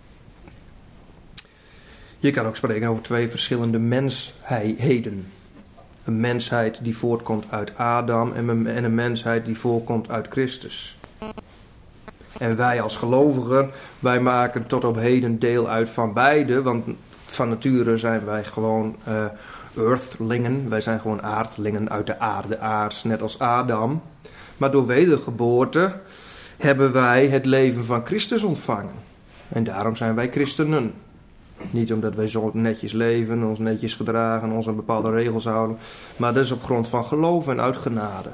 Je kan ook spreken over twee verschillende mensheden. Een mensheid die voortkomt uit Adam en een mensheid die voortkomt uit Christus. En wij als gelovigen, wij maken tot op heden deel uit van beide, want van nature zijn wij gewoon uh, earthlingen. Wij zijn gewoon aardlingen uit de aarde, aards, net als Adam. Maar door wedergeboorte hebben wij het leven van Christus ontvangen. En daarom zijn wij christenen. Niet omdat wij zo netjes leven, ons netjes gedragen, ons aan bepaalde regels houden. Maar dat is op grond van geloof en uit genade.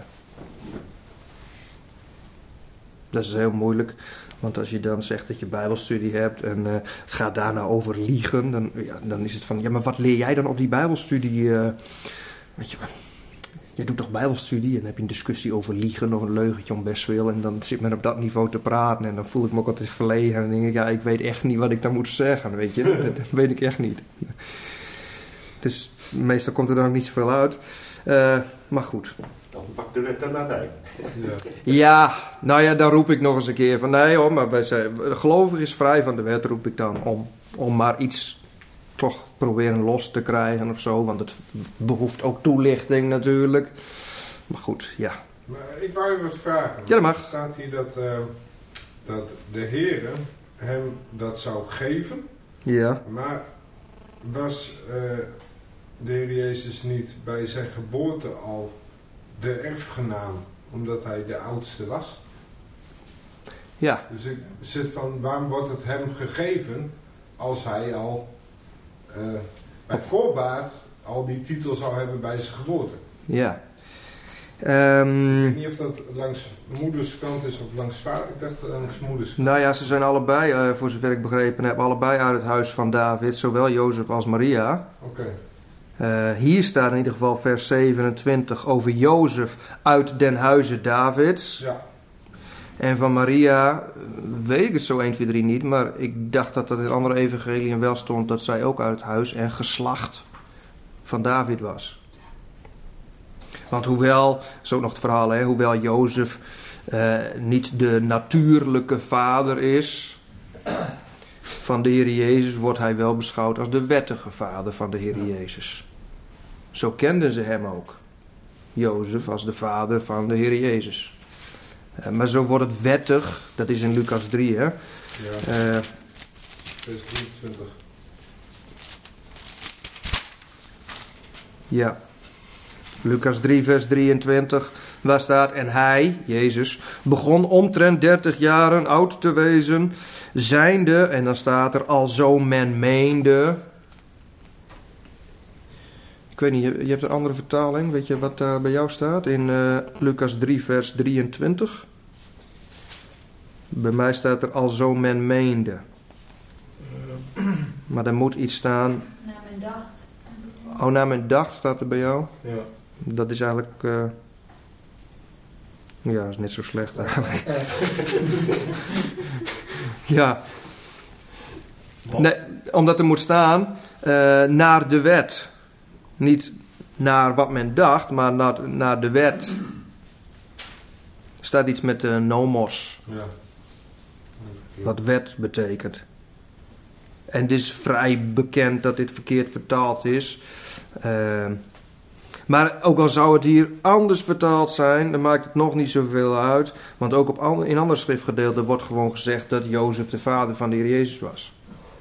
Dat is heel moeilijk. Want als je dan zegt dat je bijbelstudie hebt en uh, het gaat daarna over liegen, dan, ja, dan is het van, ja, maar wat leer jij dan op die bijbelstudie? Uh, weet je, jij doet toch bijbelstudie en dan heb je een discussie over liegen of een leugentje om bestwil en dan zit men op dat niveau te praten en dan voel ik me ook altijd verlegen en dan denk ik, ja, ik weet echt niet wat ik dan moet zeggen, weet je. Dat, dat weet ik echt niet. Dus meestal komt er dan ook niet zoveel uit. Uh, maar goed. Dan pak de wet er maar bij. Ja. Ja, nou ja, dan roep ik nog eens een keer van nee hoor, maar wij zijn, gelovig is vrij van de wet, roep ik dan, om, om maar iets toch proberen los te krijgen of zo, want het behoeft ook toelichting natuurlijk. Maar goed, ja. Maar ik wou je wat vragen. Ja, dat mag. Er staat hier dat, uh, dat de Heere hem dat zou geven, Ja. maar was uh, de Heer Jezus niet bij zijn geboorte al de erfgenaam, omdat hij de oudste was? Ja. Dus ik zit van, waarom wordt het hem gegeven als hij al uh, bij voorbaat al die titel zou hebben bij zijn geboorte? Ja. Ik Um, weet niet of dat langs moeders kant is of langs vader. Ik dacht langs moeders kant. nou ja, ze zijn allebei, uh, voor zover ik begrepen heb, allebei uit het huis van David, zowel Jozef als Maria. Oké. Uh, hier staat in ieder geval vers zevenentwintig over Jozef uit den huize Davids. Ja. En van Maria weet ik het zo één, twee, drie niet, maar ik dacht dat dat in andere evangeliën wel stond dat zij ook uit het huis en geslacht van David was. Want hoewel, dat is ook nog het verhaal, hè, hoewel Jozef uh, niet de natuurlijke vader is van de Heer Jezus wordt hij wel beschouwd als de wettige vader van de Heer Jezus. Zo kenden ze hem ook. Jozef als de vader van de Heer Jezus. Uh, maar zo wordt het wettig, dat is in Lucas drie, hè? Ja. Uh, vers drieëntwintig. Ja. Lucas drie, vers drieëntwintig, waar staat: en hij, Jezus, begon omtrent dertig jaren oud te wezen, zijnde, en dan staat er, alzo men meende. Ik weet niet, je, je hebt een andere vertaling, weet je wat daar bij jou staat? In uh, Lucas drie, vers drieëntwintig. Bij mij staat er, alzo men meende. Maar er moet iets staan. Naar mijn dacht. Oh, naar mijn dacht staat er bij jou? Ja. Dat is eigenlijk... Uh, ja, is net zo slecht eigenlijk. Ja. Nee, omdat er moet staan... Uh, naar de wet. Niet naar wat men dacht, maar naar, naar de wet. Er staat iets met uh, nomos. Ja. Wat wet betekent. En het is vrij bekend dat dit verkeerd vertaald is. Uh, maar ook al zou het hier anders vertaald zijn, dan maakt het nog niet zoveel uit. Want ook op an- in andere schriftgedeelten wordt gewoon gezegd dat Jozef de vader van de Heer Jezus was.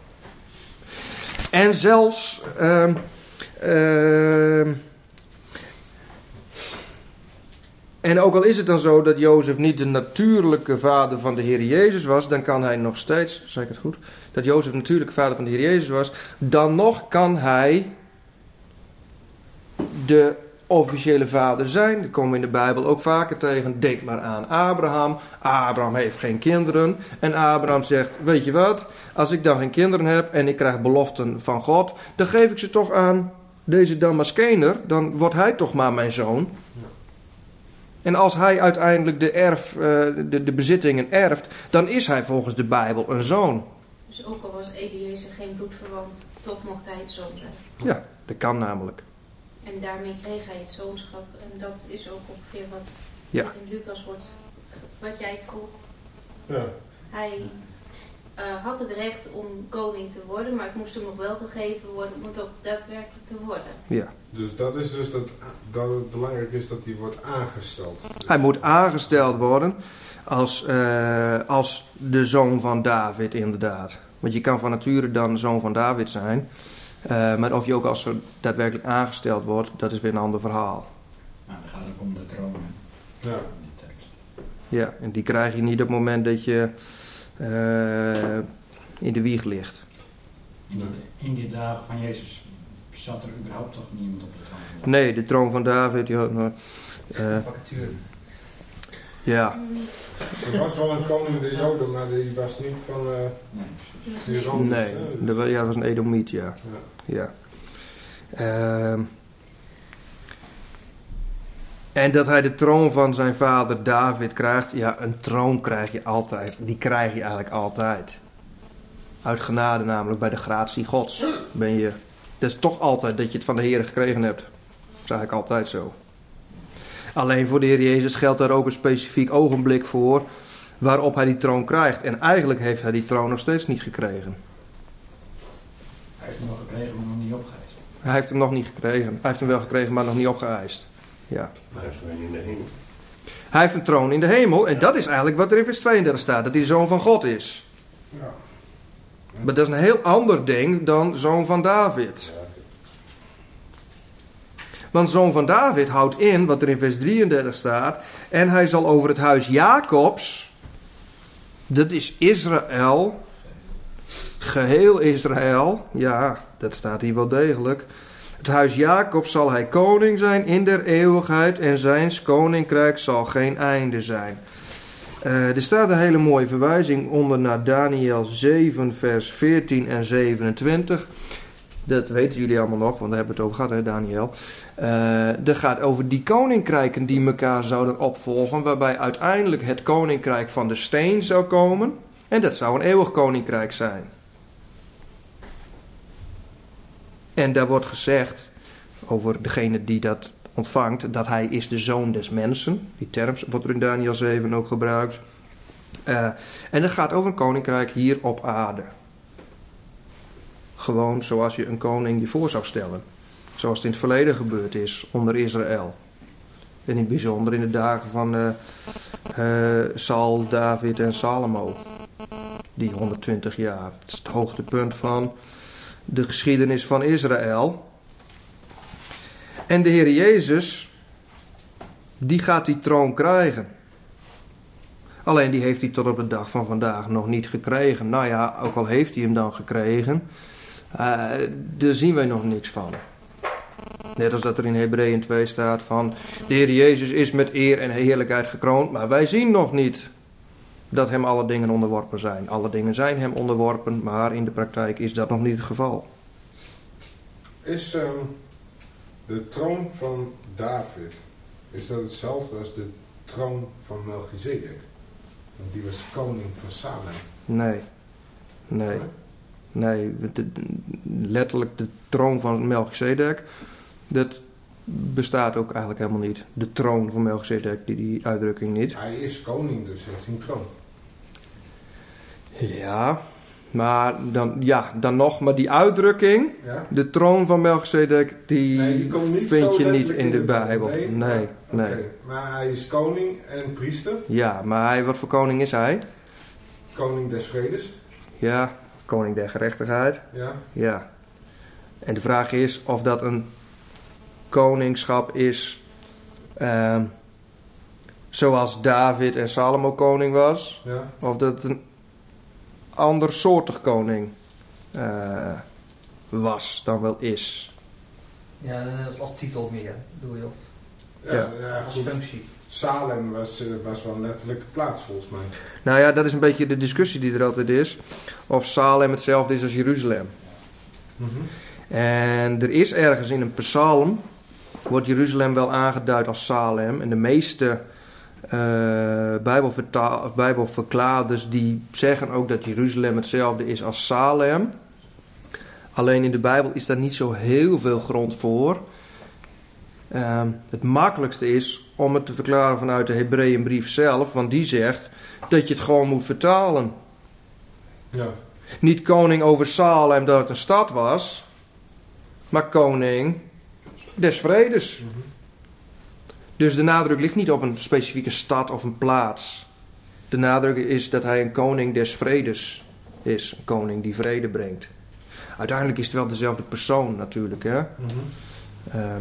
En zelfs... Uh, uh, en ook al is het dan zo dat Jozef niet de natuurlijke vader van de Heer Jezus was, dan kan hij nog steeds, zeg ik het goed, dat Jozef de natuurlijke vader van de Heer Jezus was, dan nog kan hij de officiële vader zijn. Dat komen we in de Bijbel ook vaker tegen. Denk maar aan Abraham. Abraham heeft geen kinderen. En Abraham zegt, weet je wat, als ik dan geen kinderen heb en ik krijg beloften van God, dan geef ik ze toch aan deze Damaskener, dan wordt hij toch maar mijn zoon. En als hij uiteindelijk de, erf, uh, de, de bezittingen erft, dan is hij volgens de Bijbel een zoon. Dus ook al was Eliezer geen bloedverwant, toch mocht hij het zoon zijn. Ja, dat kan namelijk. En daarmee kreeg hij het zoonschap. En dat is ook ongeveer wat Ja. in Lucas wordt, wat jij vroeg. Ja. Hij uh, had het recht om koning te worden, maar het moest hem nog wel gegeven worden om het ook daadwerkelijk te worden. Ja. Dus dat is dus dat, dat het belangrijk is dat hij wordt aangesteld. Hij moet aangesteld worden als, uh, als de zoon van David, inderdaad. Want je kan van nature dan de zoon van David zijn. Uh, maar of je ook als zo daadwerkelijk aangesteld wordt, dat is weer een ander verhaal. Nou, dan gaat het ook om de troon. Hè? Ja. In die tekst. Ja, en die krijg je niet op het moment dat je uh, in de wieg ligt. In die, in die dagen van Jezus zat er überhaupt toch niemand op de troon? van Nee, de troon van David. Die had, uh, Vacature. ja. Er was wel een koning der Joden, maar die was niet van uh, Nee, precies. die Romeins, Nee, hè, dat was, ja, dat was een Edomiet, ja. Ja. ja. Uh, en dat hij de troon van zijn vader David krijgt. Ja, een troon krijg je altijd. Die krijg je eigenlijk altijd. Uit genade namelijk, bij de gratie Gods ben je. Dat is toch altijd dat je het van de Heer gekregen hebt. Dat is eigenlijk altijd zo. Alleen voor de Heer Jezus geldt daar ook een specifiek ogenblik voor waarop hij die troon krijgt. En eigenlijk heeft hij die troon nog steeds niet gekregen. Hij heeft hem wel gekregen, maar nog niet opgeëist. Hij heeft hem nog niet gekregen. Hij heeft hem wel gekregen, maar nog niet opgeëist. Ja. Maar hij heeft er een in de hemel. Hij heeft een troon in de hemel. En dat is eigenlijk wat er in vers tweeëndertig staat. Dat hij zoon van God is. Ja. Maar dat is een heel ander ding dan zoon van David. Want zoon van David houdt in wat er in vers drieëndertig staat. En hij zal over het huis Jacobs. Dat is Israël. Geheel Israël. Ja, dat staat hier wel degelijk. Het huis Jacobs zal hij koning zijn in der eeuwigheid. En zijns koninkrijk zal geen einde zijn. Uh, er staat een hele mooie verwijzing onder naar Daniël zeven vers veertien en zevenentwintig. Dat weten jullie allemaal nog, want daar hebben we het over gehad, hè, Daniël. Uh, dat gaat over die koninkrijken die elkaar zouden opvolgen, waarbij uiteindelijk het koninkrijk van de steen zou komen. En dat zou een eeuwig koninkrijk zijn. En daar wordt gezegd over degene die dat ontvangt, dat hij is de zoon des mensen. Die term wordt er in Daniël zeven ook gebruikt. Uh, en het gaat over een koninkrijk hier op aarde. gewoon zoals je een koning je voor zou stellen. Zoals het in het verleden gebeurd is onder Israël. En in het bijzonder in de dagen van uh, uh, Saul, David en Salomo. Die honderdtwintig jaar. Het is het hoogtepunt van de geschiedenis van Israël. En de Heer Jezus, die gaat die troon krijgen. Alleen die heeft hij tot op de dag van vandaag nog niet gekregen. Nou ja, ook al heeft hij hem dan gekregen, uh, daar zien wij nog niks van. Net als dat er in Hebreeën twee staat van, de Heer Jezus is met eer en heerlijkheid gekroond, maar wij zien nog niet dat hem alle dingen onderworpen zijn. Alle dingen zijn hem onderworpen, maar in de praktijk is dat nog niet het geval. Is um, de troon van David, is dat hetzelfde als de troon van Melchizedek? Want die was koning van Salem. Nee, nee, nee. De, letterlijk de troon van Melchizedek, dat bestaat ook eigenlijk helemaal niet. De troon van Melchizedek, die, die uitdrukking niet. Hij is koning, dus heeft hij een troon. Ja, maar dan, ja, dan nog, maar die uitdrukking, Ja? de troon van Melchizedek, die, Nee, die komt niet vind zo je niet letterlijk in de Bijbel. Nee, Nee, nee. Oké, maar hij is koning en priester. Ja, maar hij, wat voor koning is hij? Koning des vredes. Ja, koning der gerechtigheid. Ja. Ja. En de vraag is of dat een koningschap is uh, zoals David en Salomo koning was. Ja. Of dat het een ander soortig koning uh, was dan wel is. Ja, dat is als titel meer, doe je of Ja, Ja. ja, als goed. functie. Salem was, uh, was wel een letterlijke plaats volgens mij. Nou ja, dat is een beetje de discussie die er altijd is. Of Salem hetzelfde is als Jeruzalem. Mm-hmm. En er is ergens in een psalm, wordt Jeruzalem wel aangeduid als Salem. En de meeste uh, Bijbelvertaal, of Bijbelverklaarders die zeggen ook dat Jeruzalem hetzelfde is als Salem. Alleen in de Bijbel is daar niet zo heel veel grond voor. Uh, het makkelijkste is om het te verklaren vanuit de Hebreeënbrief zelf. Want die zegt dat je het gewoon moet vertalen. Ja. Niet koning over Salem dat het een stad was, maar koning des vredes. Mm-hmm. Dus de nadruk ligt niet op een specifieke stad of een plaats. De nadruk is dat hij een koning des vredes is. Een koning die vrede brengt. Uiteindelijk is het wel dezelfde persoon natuurlijk. Hè? Mm-hmm. Um,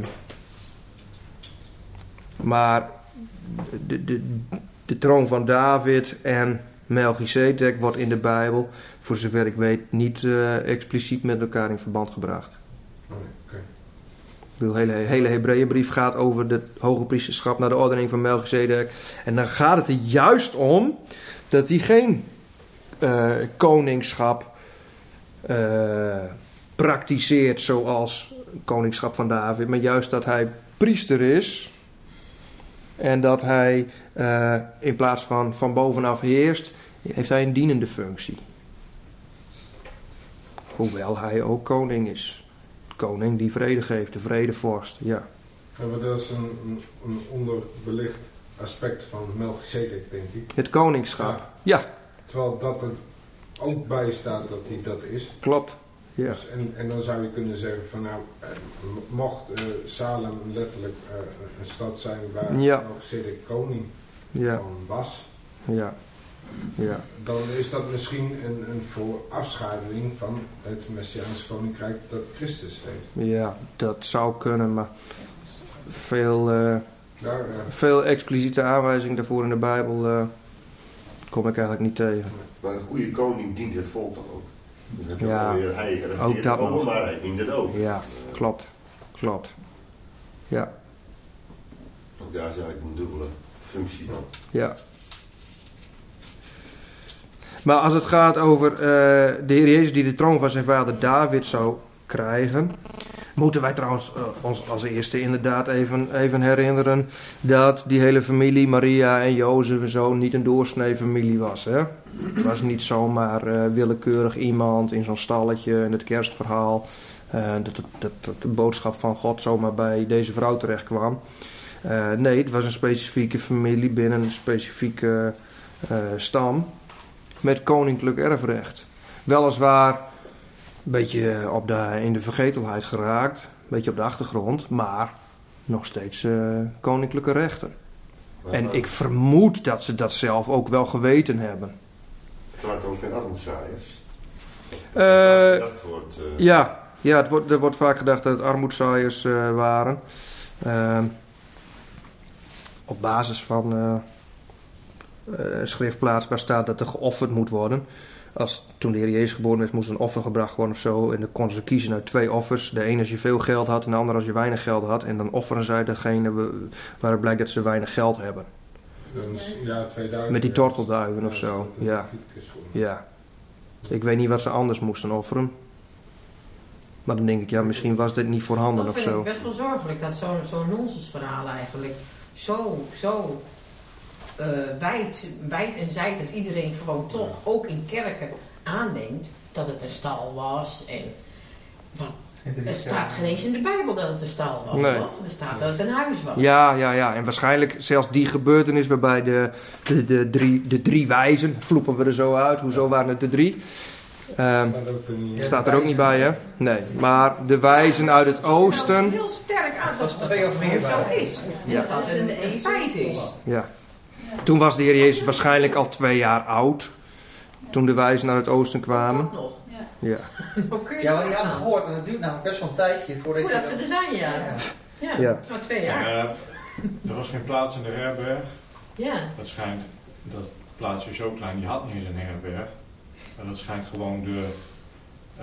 maar de, de, de troon van David en Melchizedek wordt in de Bijbel, voor zover ik weet, niet uh, expliciet met elkaar in verband gebracht. Oh, okay. De hele, hele Hebreeënbrief gaat over het hoge priesterschap naar de ordening van Melchizedek. En dan gaat het er juist om dat hij geen uh, koningschap uh, praktiseert zoals het koningschap van David, maar juist dat hij priester is. En dat hij uh, in plaats van van bovenaf heerst, heeft hij een dienende functie. Hoewel hij ook koning is. Koning die vrede geeft, de vredevorst, ja. Ja, maar dat is een, een, een onderbelicht aspect van Melchizedek, denk ik. Het koningschap, ja. Ja. Terwijl dat er ook bij staat dat hij dat is. Klopt, ja. Dus, en, en dan zou je kunnen zeggen van nou, eh, mocht uh, Salem letterlijk uh, een stad zijn waar Ja. Melchizedek koning Ja, van was, ja, ja. dan is dat misschien een, een voorafschaduwing van het Messiaanse koninkrijk dat Christus heeft. Ja, dat zou kunnen, maar veel, uh, Daar, uh, veel expliciete aanwijzingen daarvoor in de Bijbel uh, kom ik eigenlijk niet tegen. Maar een goede koning dient het volk dan ook. Dan heb je Ja, alweer hij ook regeert dat over, nog. maar hij dient het ook. Ja, klopt, klopt. Ja, Ook daar is eigenlijk een dubbele functie dan. ja. Maar als het gaat over uh, de Heer Jezus die de troon van zijn vader David zou krijgen, moeten wij trouwens uh, ons als eerste inderdaad even, even herinneren dat die hele familie, Maria en Jozef en zo, niet een doorsnee familie was. Hè? Het was niet zomaar uh, willekeurig iemand in zo'n stalletje in het kerstverhaal, uh, dat, dat, dat, dat de boodschap van God zomaar bij deze vrouw terecht kwam. Uh, nee, het was een specifieke familie binnen een specifieke uh, stam met koninklijk erfrecht. Weliswaar beetje op de, in de vergetelheid geraakt. Een beetje op de achtergrond. Maar nog steeds uh, koninklijke rechten. Maar En dan- ik vermoed dat ze dat zelf ook wel geweten hebben. Het waren ook geen armoedzaaiers. Eh, Dat wordt... eh, Ja, ja het wordt, er wordt vaak gedacht dat het armoedzaaiers uh, waren. Uh, op basis van uh, uh, een schriftplaats waar staat dat er geofferd moet worden. Als, toen de Heer Jezus geboren werd, moest een offer gebracht worden of zo. En dan konden ze kiezen uit twee offers. De ene als je veel geld had en de andere als je weinig geld had. En dan offeren zij degene we- waar het blijkt dat ze weinig geld hebben. Dus, ja, tweeduizend. Met die tortelduiven of Ja, zo, dat, eh, ja. Fietkes voor. Ja. Ik weet niet wat ze anders moesten offeren. Maar dan denk ik, ja, misschien was dit niet voorhanden Dat of vind zo. ik best wel zorgelijk dat zo'n zo'n nonsensverhaal eigenlijk zo, zo uh, wijd, wijd en zijd dat iedereen gewoon toch ook in kerken aanneemt dat het een stal was. En wat, het staat geen eens in de Bijbel dat het een stal was, Nee. toch? Er staat dat het een huis was. Ja, ja, ja. En waarschijnlijk zelfs die gebeurtenis waarbij de, de, de, drie, de drie wijzen, vloepen we er zo uit, hoezo waren het de drie? Ehm, Staat ook er niet in. staat er ook niet bij, hè? Nee. Maar de wijzen uit het oosten, Heel sterk aan dat Dat is twee of meer zo bij. is. En Ja. dat dat een, een feit is. ja. Toen was de Heer Jezus waarschijnlijk al twee jaar oud. Toen de wijzen uit het oosten kwamen. Dat nog. Ja. Ja. Hoe kun je Ja, maar dat die hadden nou? gehoord en het duurt namelijk best wel een tijdje voordat Voordat je... ze er zijn, ja. Ja. Ja, Ja. maar twee jaar. En, uh, er was geen plaats in de herberg. Ja. Dat schijnt, dat plaatsje is zo klein, die had niet eens een herberg. Maar dat schijnt gewoon de, uh,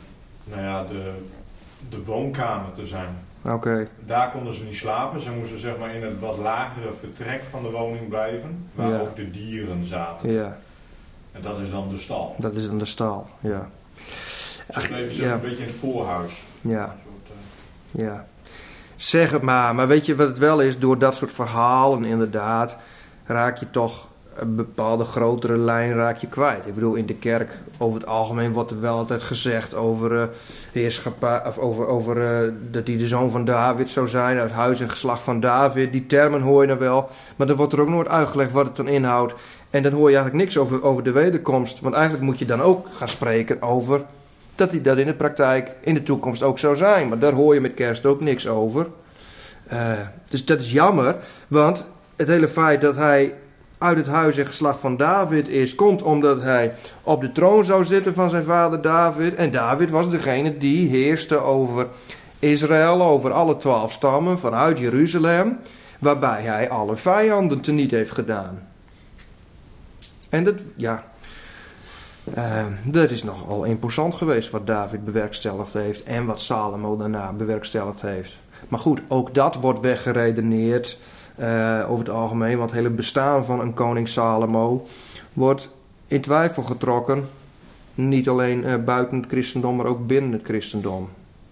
nou ja, de, de woonkamer te zijn. Oké. Daar konden ze niet slapen. Ze moesten zeg maar in het wat lagere vertrek van de woning blijven. Waar Ja. ook de dieren zaten. Ja, En dat is dan de stal. dat is dan de stal. Ja. Dus dan leven ze ja. een beetje in het voorhuis. Ja. Een soort, uh, Ja, zeg het maar. Maar weet je wat het wel is? Door dat soort verhalen inderdaad raak je toch een bepaalde grotere lijn raak je kwijt. Ik bedoel, in de kerk over het algemeen wordt er wel altijd gezegd over uh, heerschappij, of over, over uh, dat hij de zoon van David zou zijn, uit huis en geslacht van David. Die termen hoor je dan wel. Maar dan wordt er ook nooit uitgelegd wat het dan inhoudt. En dan hoor je eigenlijk niks over, over de wederkomst. Want eigenlijk moet je dan ook gaan spreken over dat hij dat in de praktijk in de toekomst ook zou zijn. Maar daar hoor je met kerst ook niks over. Uh, dus dat is jammer. Want het hele feit dat hij uit het huis en geslacht van David is, komt omdat hij op de troon zou zitten van zijn vader David. En David was degene die heerste over Israël, over alle twaalf stammen vanuit Jeruzalem. Waarbij hij alle vijanden teniet heeft gedaan. En dat, ja... Uh, dat is nogal imposant geweest wat David bewerkstelligd heeft en wat Salomo daarna bewerkstelligd heeft. Maar goed, ook dat wordt weggeredeneerd uh, over het algemeen, want het hele bestaan van een koning Salomo wordt in twijfel getrokken. Niet alleen uh, buiten het christendom, maar ook binnen het christendom.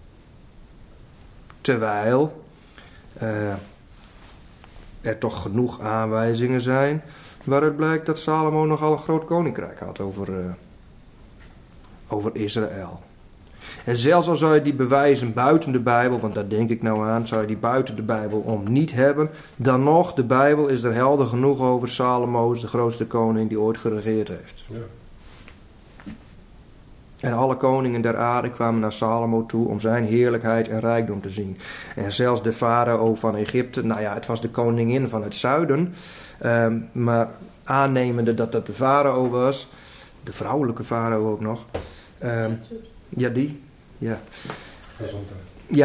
Terwijl uh, er toch genoeg aanwijzingen zijn waaruit blijkt dat Salomo nogal een groot koninkrijk had over, uh, over Israël. En zelfs al zou je die bewijzen buiten de Bijbel, want daar denk ik nou aan, zou je die buiten de Bijbel om niet hebben, dan nog, de Bijbel is er helder genoeg over. Salomo is de grootste koning die ooit geregeerd heeft. Ja. En alle koningen der aarde kwamen naar Salomo toe om zijn heerlijkheid en rijkdom te zien. En zelfs de farao van Egypte, nou ja, het was de koningin van het zuiden, um, maar aannemende dat dat de farao was, de vrouwelijke farao ook nog. Um, ja, die. Ja. Gezondheid. Ja.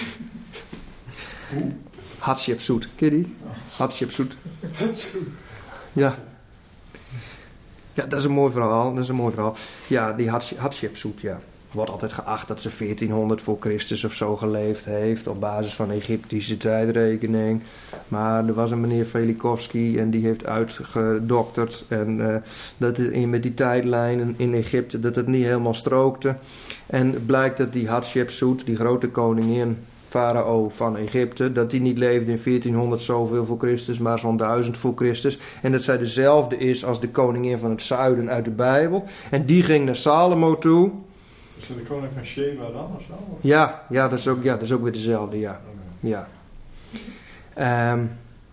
Hatshepsut, ken je die? Hatshepsut. Ja. Ja, dat is een mooi verhaal. Dat is een mooi verhaal. Ja, die Hatshepsut, ja. Wordt altijd geacht dat ze veertienhonderd voor Christus of zo geleefd heeft. Op basis van Egyptische tijdrekening. Maar er was een meneer Velikovsky en die heeft uitgedokterd. En uh, dat het met die tijdlijnen in Egypte dat het niet helemaal strookte. En het blijkt dat die Hatshepsut, die grote koningin, farao van Egypte, dat die niet leefde in veertienhonderd zoveel voor Christus, maar zo'n duizend voor Christus. En dat zij dezelfde is als de koningin van het zuiden uit de Bijbel. En die ging naar Salomo toe. Is dat de koning van Sheba dan of zo? Of? Ja, ja, dat is ook, ja, dat is ook weer dezelfde, ja. Okay. ja. Um,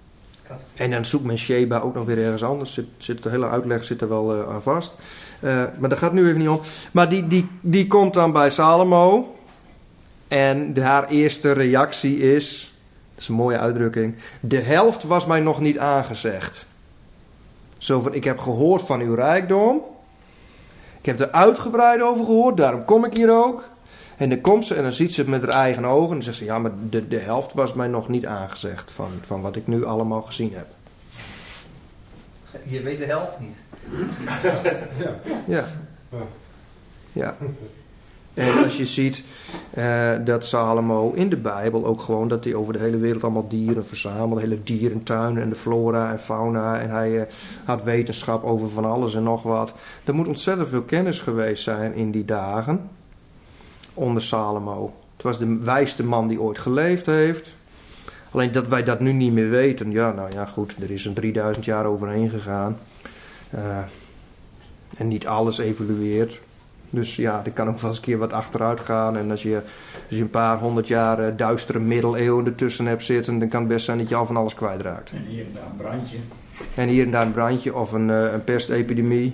En dan zoekt men Sheba ook nog weer ergens anders. Zit, zit de hele uitleg zit er wel uh, aan vast. Uh, maar dat gaat nu even niet om. Maar die, die, die komt dan bij Salomo. En de, haar eerste reactie is... Dat is een mooie uitdrukking. De helft was mij nog niet aangezegd. Zo van, ik heb gehoord van uw rijkdom. Ik heb er uitgebreid over gehoord. Daarom kom ik hier ook. En dan komt ze en dan ziet ze het met haar eigen ogen. En dan zegt ze, ja, maar de, de helft was mij nog niet aangezegd. Van, van wat ik nu allemaal gezien heb. Je weet de helft niet. Ja. Ja. Ja. En als je ziet uh, dat Salomo in de Bijbel ook gewoon... dat hij over de hele wereld allemaal dieren verzamelt. Hele dierentuinen en de flora en fauna. En hij uh, had wetenschap over van alles en nog wat. Er moet ontzettend veel kennis geweest zijn in die dagen... onder Salomo. Het was de wijste man die ooit geleefd heeft. Alleen dat wij dat nu niet meer weten. Ja, nou ja, goed. Er is een drieduizend jaar overheen gegaan. Uh, en niet alles evolueert. Dus ja, er kan ook wel eens een keer wat achteruit gaan. En als je, als je een paar honderd jaar uh, duistere middeleeuwen ertussen hebt zitten... dan kan het best zijn dat je al van alles kwijtraakt. En hier en daar een brandje. En hier en daar een brandje of een, uh, een pestepidemie...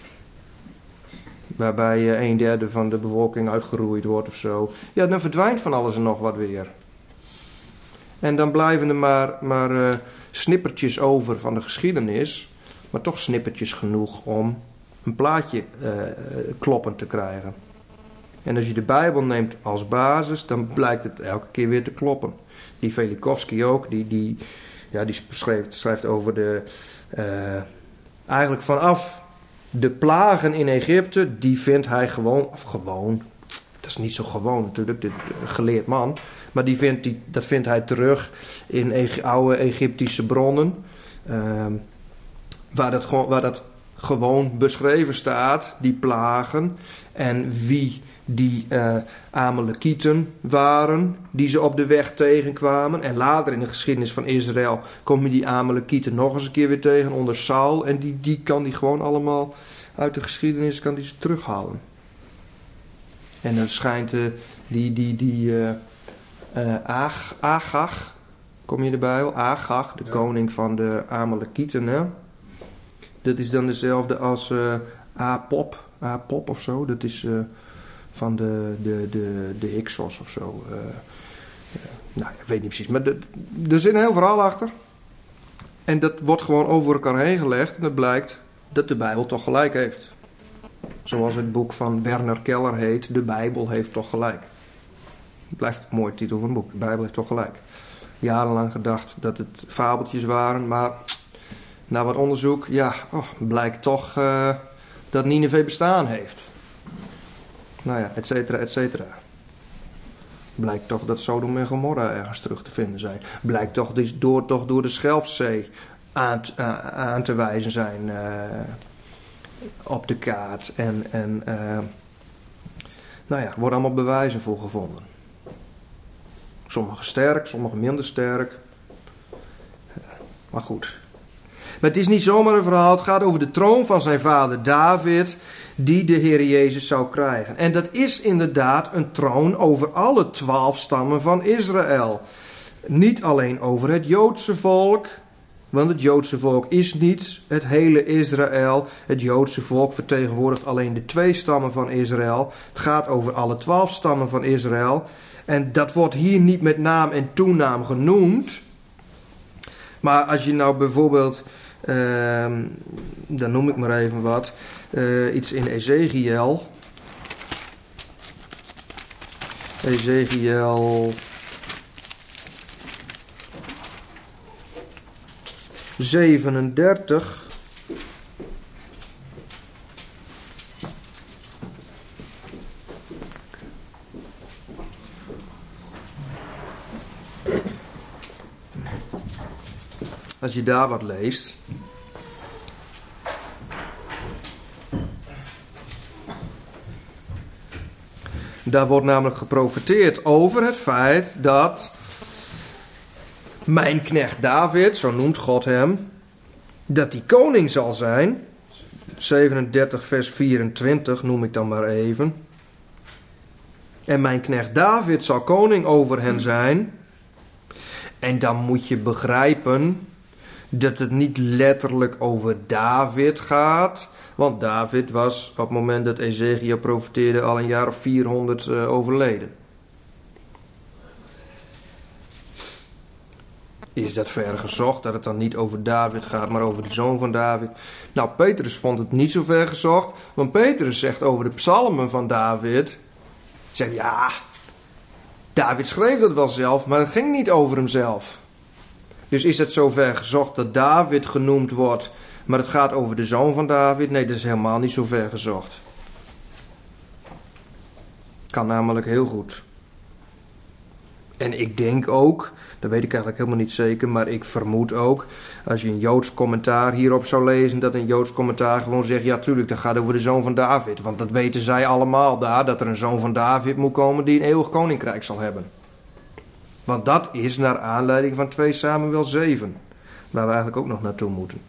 waarbij uh, een derde van de bevolking uitgeroeid wordt of zo. Ja, dan verdwijnt van alles en nog wat weer. En dan blijven er maar, maar uh, snippertjes over van de geschiedenis. Maar toch snippertjes genoeg om een plaatje uh, kloppend te krijgen. En als je de Bijbel neemt als basis, dan blijkt het elke keer weer te kloppen. Die Velikovsky ook, die, die, ja, die schrijft, schrijft over de... Uh, eigenlijk vanaf... De plagen in Egypte, die vindt hij gewoon, of gewoon, dat is niet zo gewoon natuurlijk, de geleerd man, maar die vindt die, dat vindt hij terug in Eg- oude Egyptische bronnen, uh, waar, dat gewoon, waar dat gewoon beschreven staat, die plagen, en wie die uh, Amalekieten waren, die ze op de weg tegenkwamen. En later in de geschiedenis van Israël komen die Amalekieten nog eens een keer weer tegen onder Saul. En die, die kan die gewoon allemaal uit de geschiedenis kan die ze terughalen. En dan schijnt uh, die, die, die uh, uh, Ag, Agag, kom je in de Bijbel? Agag, de ja. koning van de Amalekieten. Hè? Dat is dan dezelfde als uh, Apop, Apop of zo. Dat is... Uh, van de, de, de, de Hyksos of zo. Uh, uh, nou, ik weet niet precies. Maar de, er zit een heel verhaal achter. En dat wordt gewoon over elkaar heen gelegd. En het blijkt dat de Bijbel toch gelijk heeft. Zoals het boek van Werner Keller heet. De Bijbel heeft toch gelijk. Het blijft een mooie titel van een boek. De Bijbel heeft toch gelijk. Jarenlang gedacht dat het fabeltjes waren. Maar na wat onderzoek. Ja, oh, blijkt toch uh, dat Nineve bestaan heeft. Nou ja, et cetera, et cetera. Blijkt toch dat Sodom en Gomorra ergens terug te vinden zijn. Blijkt toch, dus door, toch door de Schelfzee aan, uh, aan te wijzen zijn uh, op de kaart. En, en uh, nou ja, er worden allemaal bewijzen voor gevonden. Sommige sterk, sommige minder sterk. Uh, maar goed. Maar het is niet zomaar een verhaal. Het gaat over de troon van zijn vader David, die de Heer Jezus zou krijgen. En dat is inderdaad een troon over alle twaalf stammen van Israël. Niet alleen over het Joodse volk. Want het Joodse volk is niet het hele Israël. Het Joodse volk vertegenwoordigt alleen de twee stammen van Israël. Het gaat over alle twaalf stammen van Israël. En dat wordt hier niet met naam en toenaam genoemd. Maar als je nou bijvoorbeeld... Uh, dan noem ik maar even wat. Uh, iets in Ezekiel. Ezekiel zevenendertig. Als je daar wat leest. Daar wordt namelijk geprofeteerd over het feit dat mijn knecht David, zo noemt God hem, dat hij koning zal zijn. zevenendertig vers vierentwintig noem ik dan maar even. En mijn knecht David zal koning over hen zijn. En dan moet je begrijpen dat het niet letterlijk over David gaat. Want David was op het moment dat Ezekiel profeteerde al een jaar of vierhonderd uh, overleden. Is dat ver gezocht dat het dan niet over David gaat, maar over de zoon van David? Nou, Petrus vond het niet zo ver gezocht. Want Petrus zegt over de psalmen van David. Zegt ja, David schreef dat wel zelf, maar het ging niet over hemzelf. Dus is het zo ver gezocht dat David genoemd wordt, maar het gaat over de zoon van David? Nee, dat is helemaal niet zo ver gezocht. Kan namelijk heel goed. En ik denk ook, dat weet ik eigenlijk helemaal niet zeker, maar ik vermoed ook, als je een Joods commentaar hierop zou lezen, dat een Joods commentaar gewoon zegt, ja tuurlijk, dat gaat over de zoon van David. Want dat weten zij allemaal daar, dat er een zoon van David moet komen die een eeuwig koninkrijk zal hebben. Want dat is naar aanleiding van twee Samuel zeven, waar we eigenlijk ook nog naartoe moeten.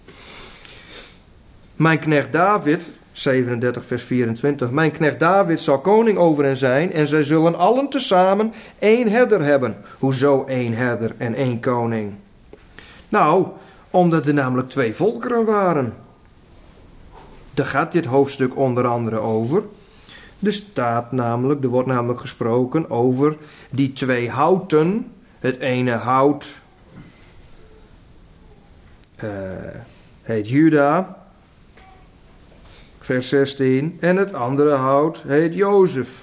Mijn knecht David, zevenendertig vers vierentwintig, mijn knecht David zal koning over hen zijn en zij zullen allen tezamen één herder hebben. Hoezo één herder en één koning? Nou, omdat er namelijk twee volkeren waren. Daar gaat dit hoofdstuk onder andere over. Er staat namelijk, er wordt namelijk gesproken over die twee houten. Het ene hout uh, heet Juda, vers zestien, en het andere hout heet Jozef.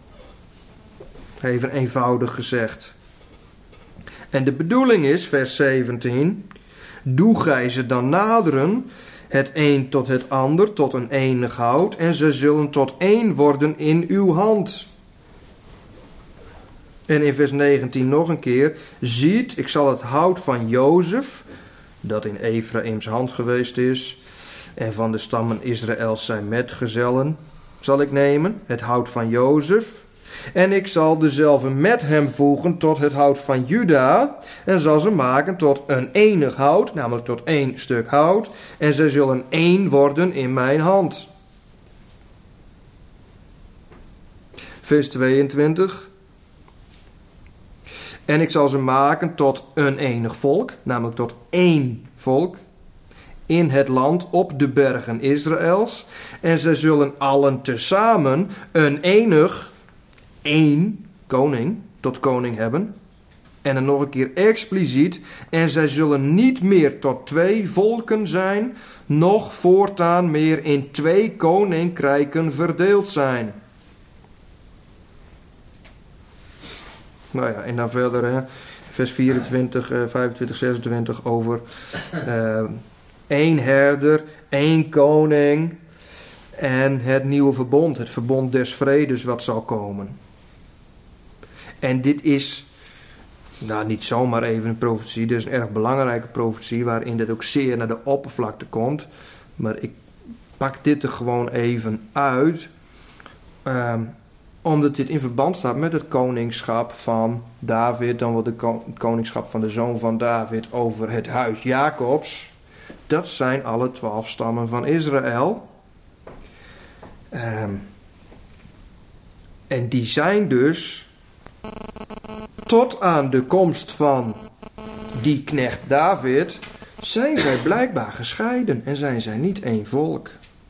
Even eenvoudig gezegd. En de bedoeling is, vers zeventien, doe gij ze dan naderen, het een tot het ander, tot een enig hout, en ze zullen tot één worden in uw hand. En in vers negentien nog een keer, ziet, ik zal het hout van Jozef, dat in Efraims hand geweest is, en van de stammen Israëls zijn metgezellen, zal ik nemen, het hout van Jozef. En ik zal dezelfde met hem voegen tot het hout van Juda. En zal ze maken tot een enig hout, namelijk tot één stuk hout. En zij zullen één worden in mijn hand. Vers tweeëntwintig. En ik zal ze maken tot een enig volk, namelijk tot één volk. In het land op de bergen Israëls. En zij zullen allen tezamen een enig, één koning, tot koning hebben. En dan nog een keer expliciet. En zij zullen niet meer tot twee volken zijn, noch voortaan meer in twee koninkrijken verdeeld zijn. Nou ja, en dan verder, hè, vers vierentwintig, vijfentwintig, zesentwintig over uh, één herder, één koning en het nieuwe verbond, het verbond des vredes wat zal komen. En dit is, nou niet zomaar even een profetie, dit is een erg belangrijke profetie waarin dit ook zeer naar de oppervlakte komt. Maar ik pak dit er gewoon even uit, um, omdat dit in verband staat met het koningschap van David, dan wel het koningschap van de zoon van David over het huis Jacobs. Dat zijn alle twaalf stammen van Israël. Um, en die zijn dus tot aan de komst van die knecht David, zijn zij blijkbaar gescheiden en zijn zij niet één volk.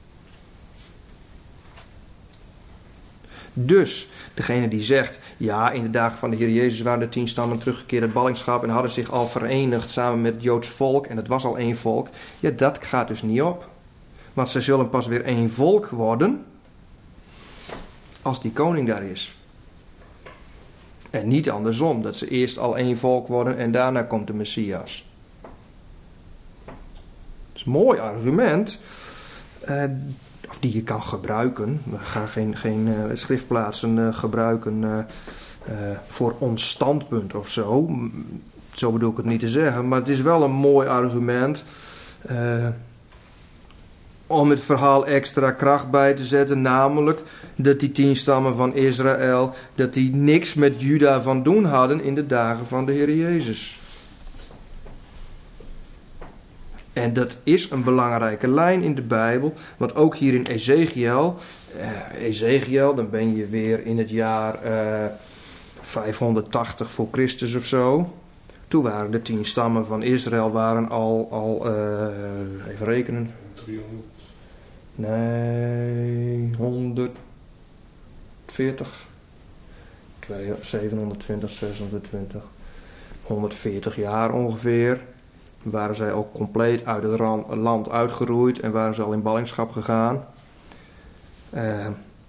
Dus, degene die zegt, ja, in de dagen van de Heer Jezus waren de tien stammen teruggekeerd uit ballingschap en hadden zich al verenigd samen met het Joodse volk en het was al één volk. Ja, dat gaat dus niet op. Want zij zullen pas weer één volk worden als die koning daar is. En niet andersom, dat ze eerst al één volk worden en daarna komt de Messias. Dat is een mooi argument. Uh, Of die je kan gebruiken. We gaan geen, geen uh, schriftplaatsen uh, gebruiken uh, uh, voor ons standpunt of zo. Zo bedoel ik het niet te zeggen. Maar het is wel een mooi argument. Uh, om het verhaal extra kracht bij te zetten. Namelijk dat die tien stammen van Israël, dat die niks met Juda van doen hadden in de dagen van de Heer Jezus. En dat is een belangrijke lijn in de Bijbel. Want ook hier in Ezekiel. Uh, Ezekiel, dan ben je weer in het jaar uh, vijfhonderdtachtig voor Christus of zo. Toen waren de tien stammen van Israël waren al, al uh, even rekenen. driehonderd. Nee, honderdveertig. zevenhonderdtwintig, zeshonderdtwintig. honderdveertig jaar ongeveer. Waren zij ook compleet uit het land uitgeroeid en waren ze al in ballingschap gegaan. Uh,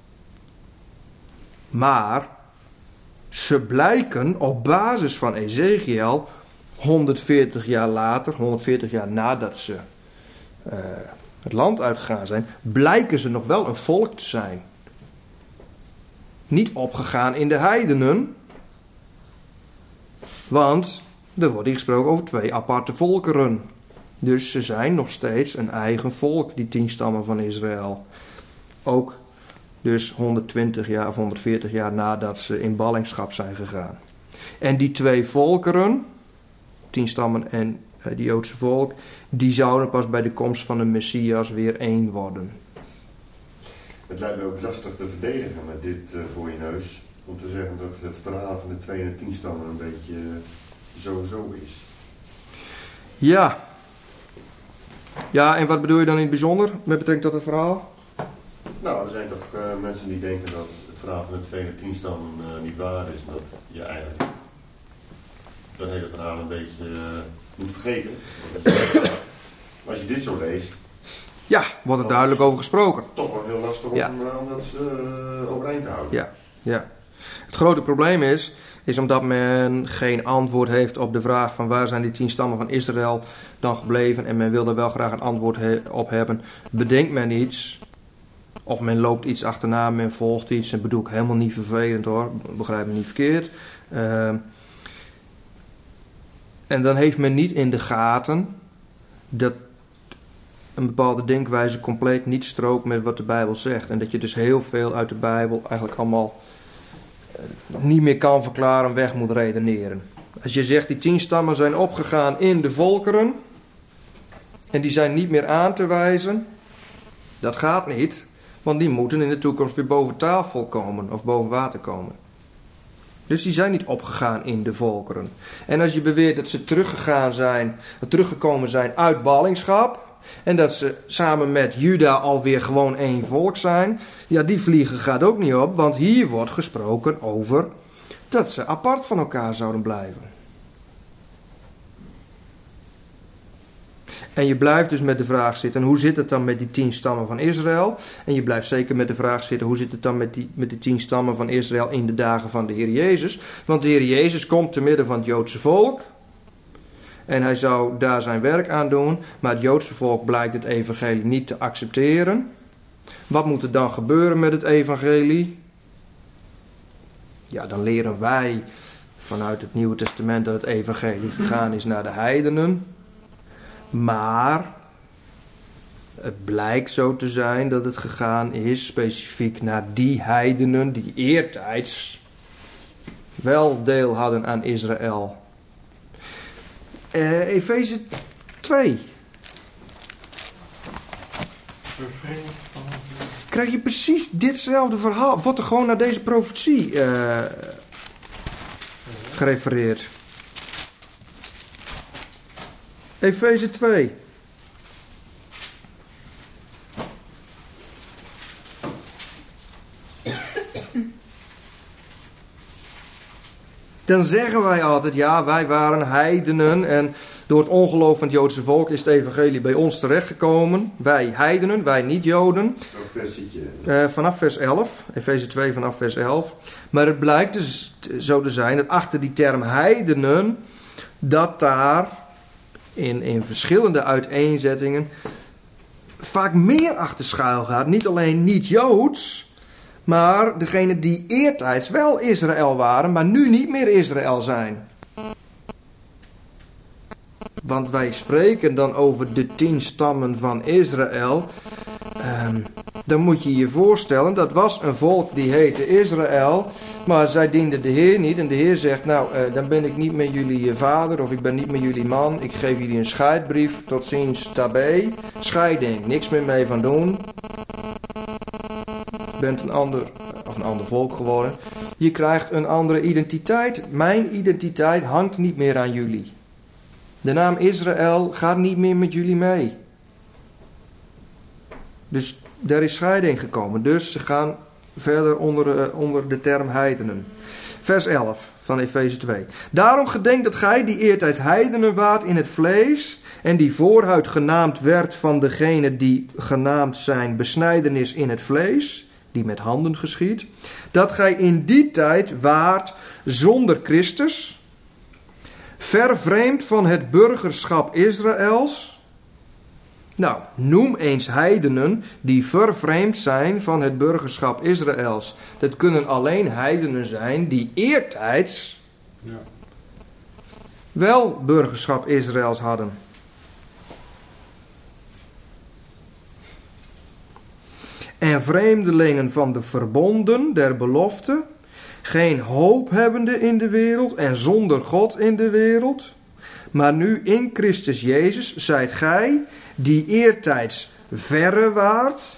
maar ze blijken op basis van Ezekiel honderdveertig jaar later, honderdveertig jaar nadat ze uh, het land uitgegaan zijn, blijken ze nog wel een volk te zijn. Niet opgegaan in de heidenen, want er wordt hier gesproken over twee aparte volkeren. Dus ze zijn nog steeds een eigen volk, die tien stammen van Israël. Ook dus honderdtwintig jaar of honderdveertig jaar nadat ze in ballingschap zijn gegaan. En die twee volkeren, tien stammen en het Joodse volk, die zouden pas bij de komst van de Messias weer één worden. Het lijkt me ook lastig te verdedigen met dit uh, voor je neus. Om te zeggen dat het verhaal van de twee en de tien stammen een beetje uh, zo-zo is. Ja. Ja, en wat bedoel je dan in het bijzonder met betrekking tot het verhaal? Nou, er zijn toch uh, mensen die denken dat het verhaal van de twee en de tien stammen uh, niet waar is. En dat je eigenlijk dat hele verhaal een beetje uh, moet vergeten. Als je dit zo leest... Ja, wordt er duidelijk over gesproken. Toch wel heel lastig om, ja. om dat uh, overeind te houden. Ja, ja. Het grote probleem is, is omdat men geen antwoord heeft op de vraag van waar zijn die tien stammen van Israël dan gebleven en men wil er wel graag een antwoord he- op hebben, bedenkt men iets of men loopt iets achterna, men volgt iets en bedoel ik helemaal niet vervelend hoor, begrijp me niet verkeerd. Uh, en dan heeft men niet in de gaten dat een bepaalde denkwijze compleet niet strookt met wat de Bijbel zegt. En dat je dus heel veel uit de Bijbel eigenlijk allemaal uh, niet meer kan verklaren, weg moet redeneren. Als je zegt die tien stammen zijn opgegaan in de volkeren en die zijn niet meer aan te wijzen, dat gaat niet, want die moeten in de toekomst weer boven tafel komen of boven water komen. Dus die zijn niet opgegaan in de volkeren. En als je beweert dat ze teruggegaan zijn, teruggekomen zijn uit ballingschap, en dat ze samen met Juda alweer gewoon één volk zijn, ja, die vliegen gaat ook niet op, want hier wordt gesproken over dat ze apart van elkaar zouden blijven. En je blijft dus met de vraag zitten, hoe zit het dan met die tien stammen van Israël? En je blijft zeker met de vraag zitten, hoe zit het dan met die, met die tien stammen van Israël in de dagen van de Heer Jezus? Want de Heer Jezus komt te midden van het Joodse volk. En hij zou daar zijn werk aan doen. Maar het Joodse volk blijkt het evangelie niet te accepteren. Wat moet er dan gebeuren met het evangelie? Ja, dan leren wij vanuit het Nieuwe Testament dat het evangelie gegaan is naar de heidenen. Maar het blijkt zo te zijn dat het gegaan is specifiek naar die heidenen die eertijds wel deel hadden aan Israël. Uh, Efeze twee. Krijg je precies ditzelfde verhaal. Wordt er gewoon naar deze profetie uh, gerefereerd. Efeze twee. Dan zeggen wij altijd, ja, wij waren heidenen en door het ongeloof van het Joodse volk is het evangelie bij ons terechtgekomen. Wij heidenen, wij niet-Joden. Uh, vanaf vers elf, Efeze twee vanaf vers elf. Maar het blijkt dus zo te zijn dat achter die term heidenen, dat daar in, in verschillende uiteenzettingen vaak meer achter schuil gaat. Niet alleen niet-Joods, maar degene die eertijds wel Israël waren, maar nu niet meer Israël zijn. Want wij spreken dan over de tien stammen van Israël. Um, dan moet je je voorstellen, dat was een volk die heette Israël, maar zij dienden de Heer niet. En de Heer zegt, nou, uh, dan ben ik niet meer jullie vader, of ik ben niet meer jullie man. Ik geef jullie een scheidbrief, tot ziens, tabé. Scheiding, niks meer mee van doen. Je bent een ander, of een ander volk geworden. Je krijgt een andere identiteit. Mijn identiteit hangt niet meer aan jullie. De naam Israël gaat niet meer met jullie mee. Dus daar is scheiding gekomen. Dus ze gaan verder onder, uh, onder de term heidenen. Vers elf van Efeze twee. Daarom gedenk dat gij die eertijds heidenen waart in het vlees en die vooruit genaamd werd van degene die genaamd zijn besnijdenis in het vlees, die met handen geschiet, dat gij in die tijd waart zonder Christus, vervreemd van het burgerschap Israëls. Nou, noem eens heidenen die vervreemd zijn van het burgerschap Israëls. Dat kunnen alleen heidenen zijn die eertijds ja. wel burgerschap Israëls hadden. En vreemdelingen van de verbonden der belofte, geen hoop hebbende in de wereld en zonder God in de wereld. Maar nu in Christus Jezus zijt gij, die eertijds verre waart.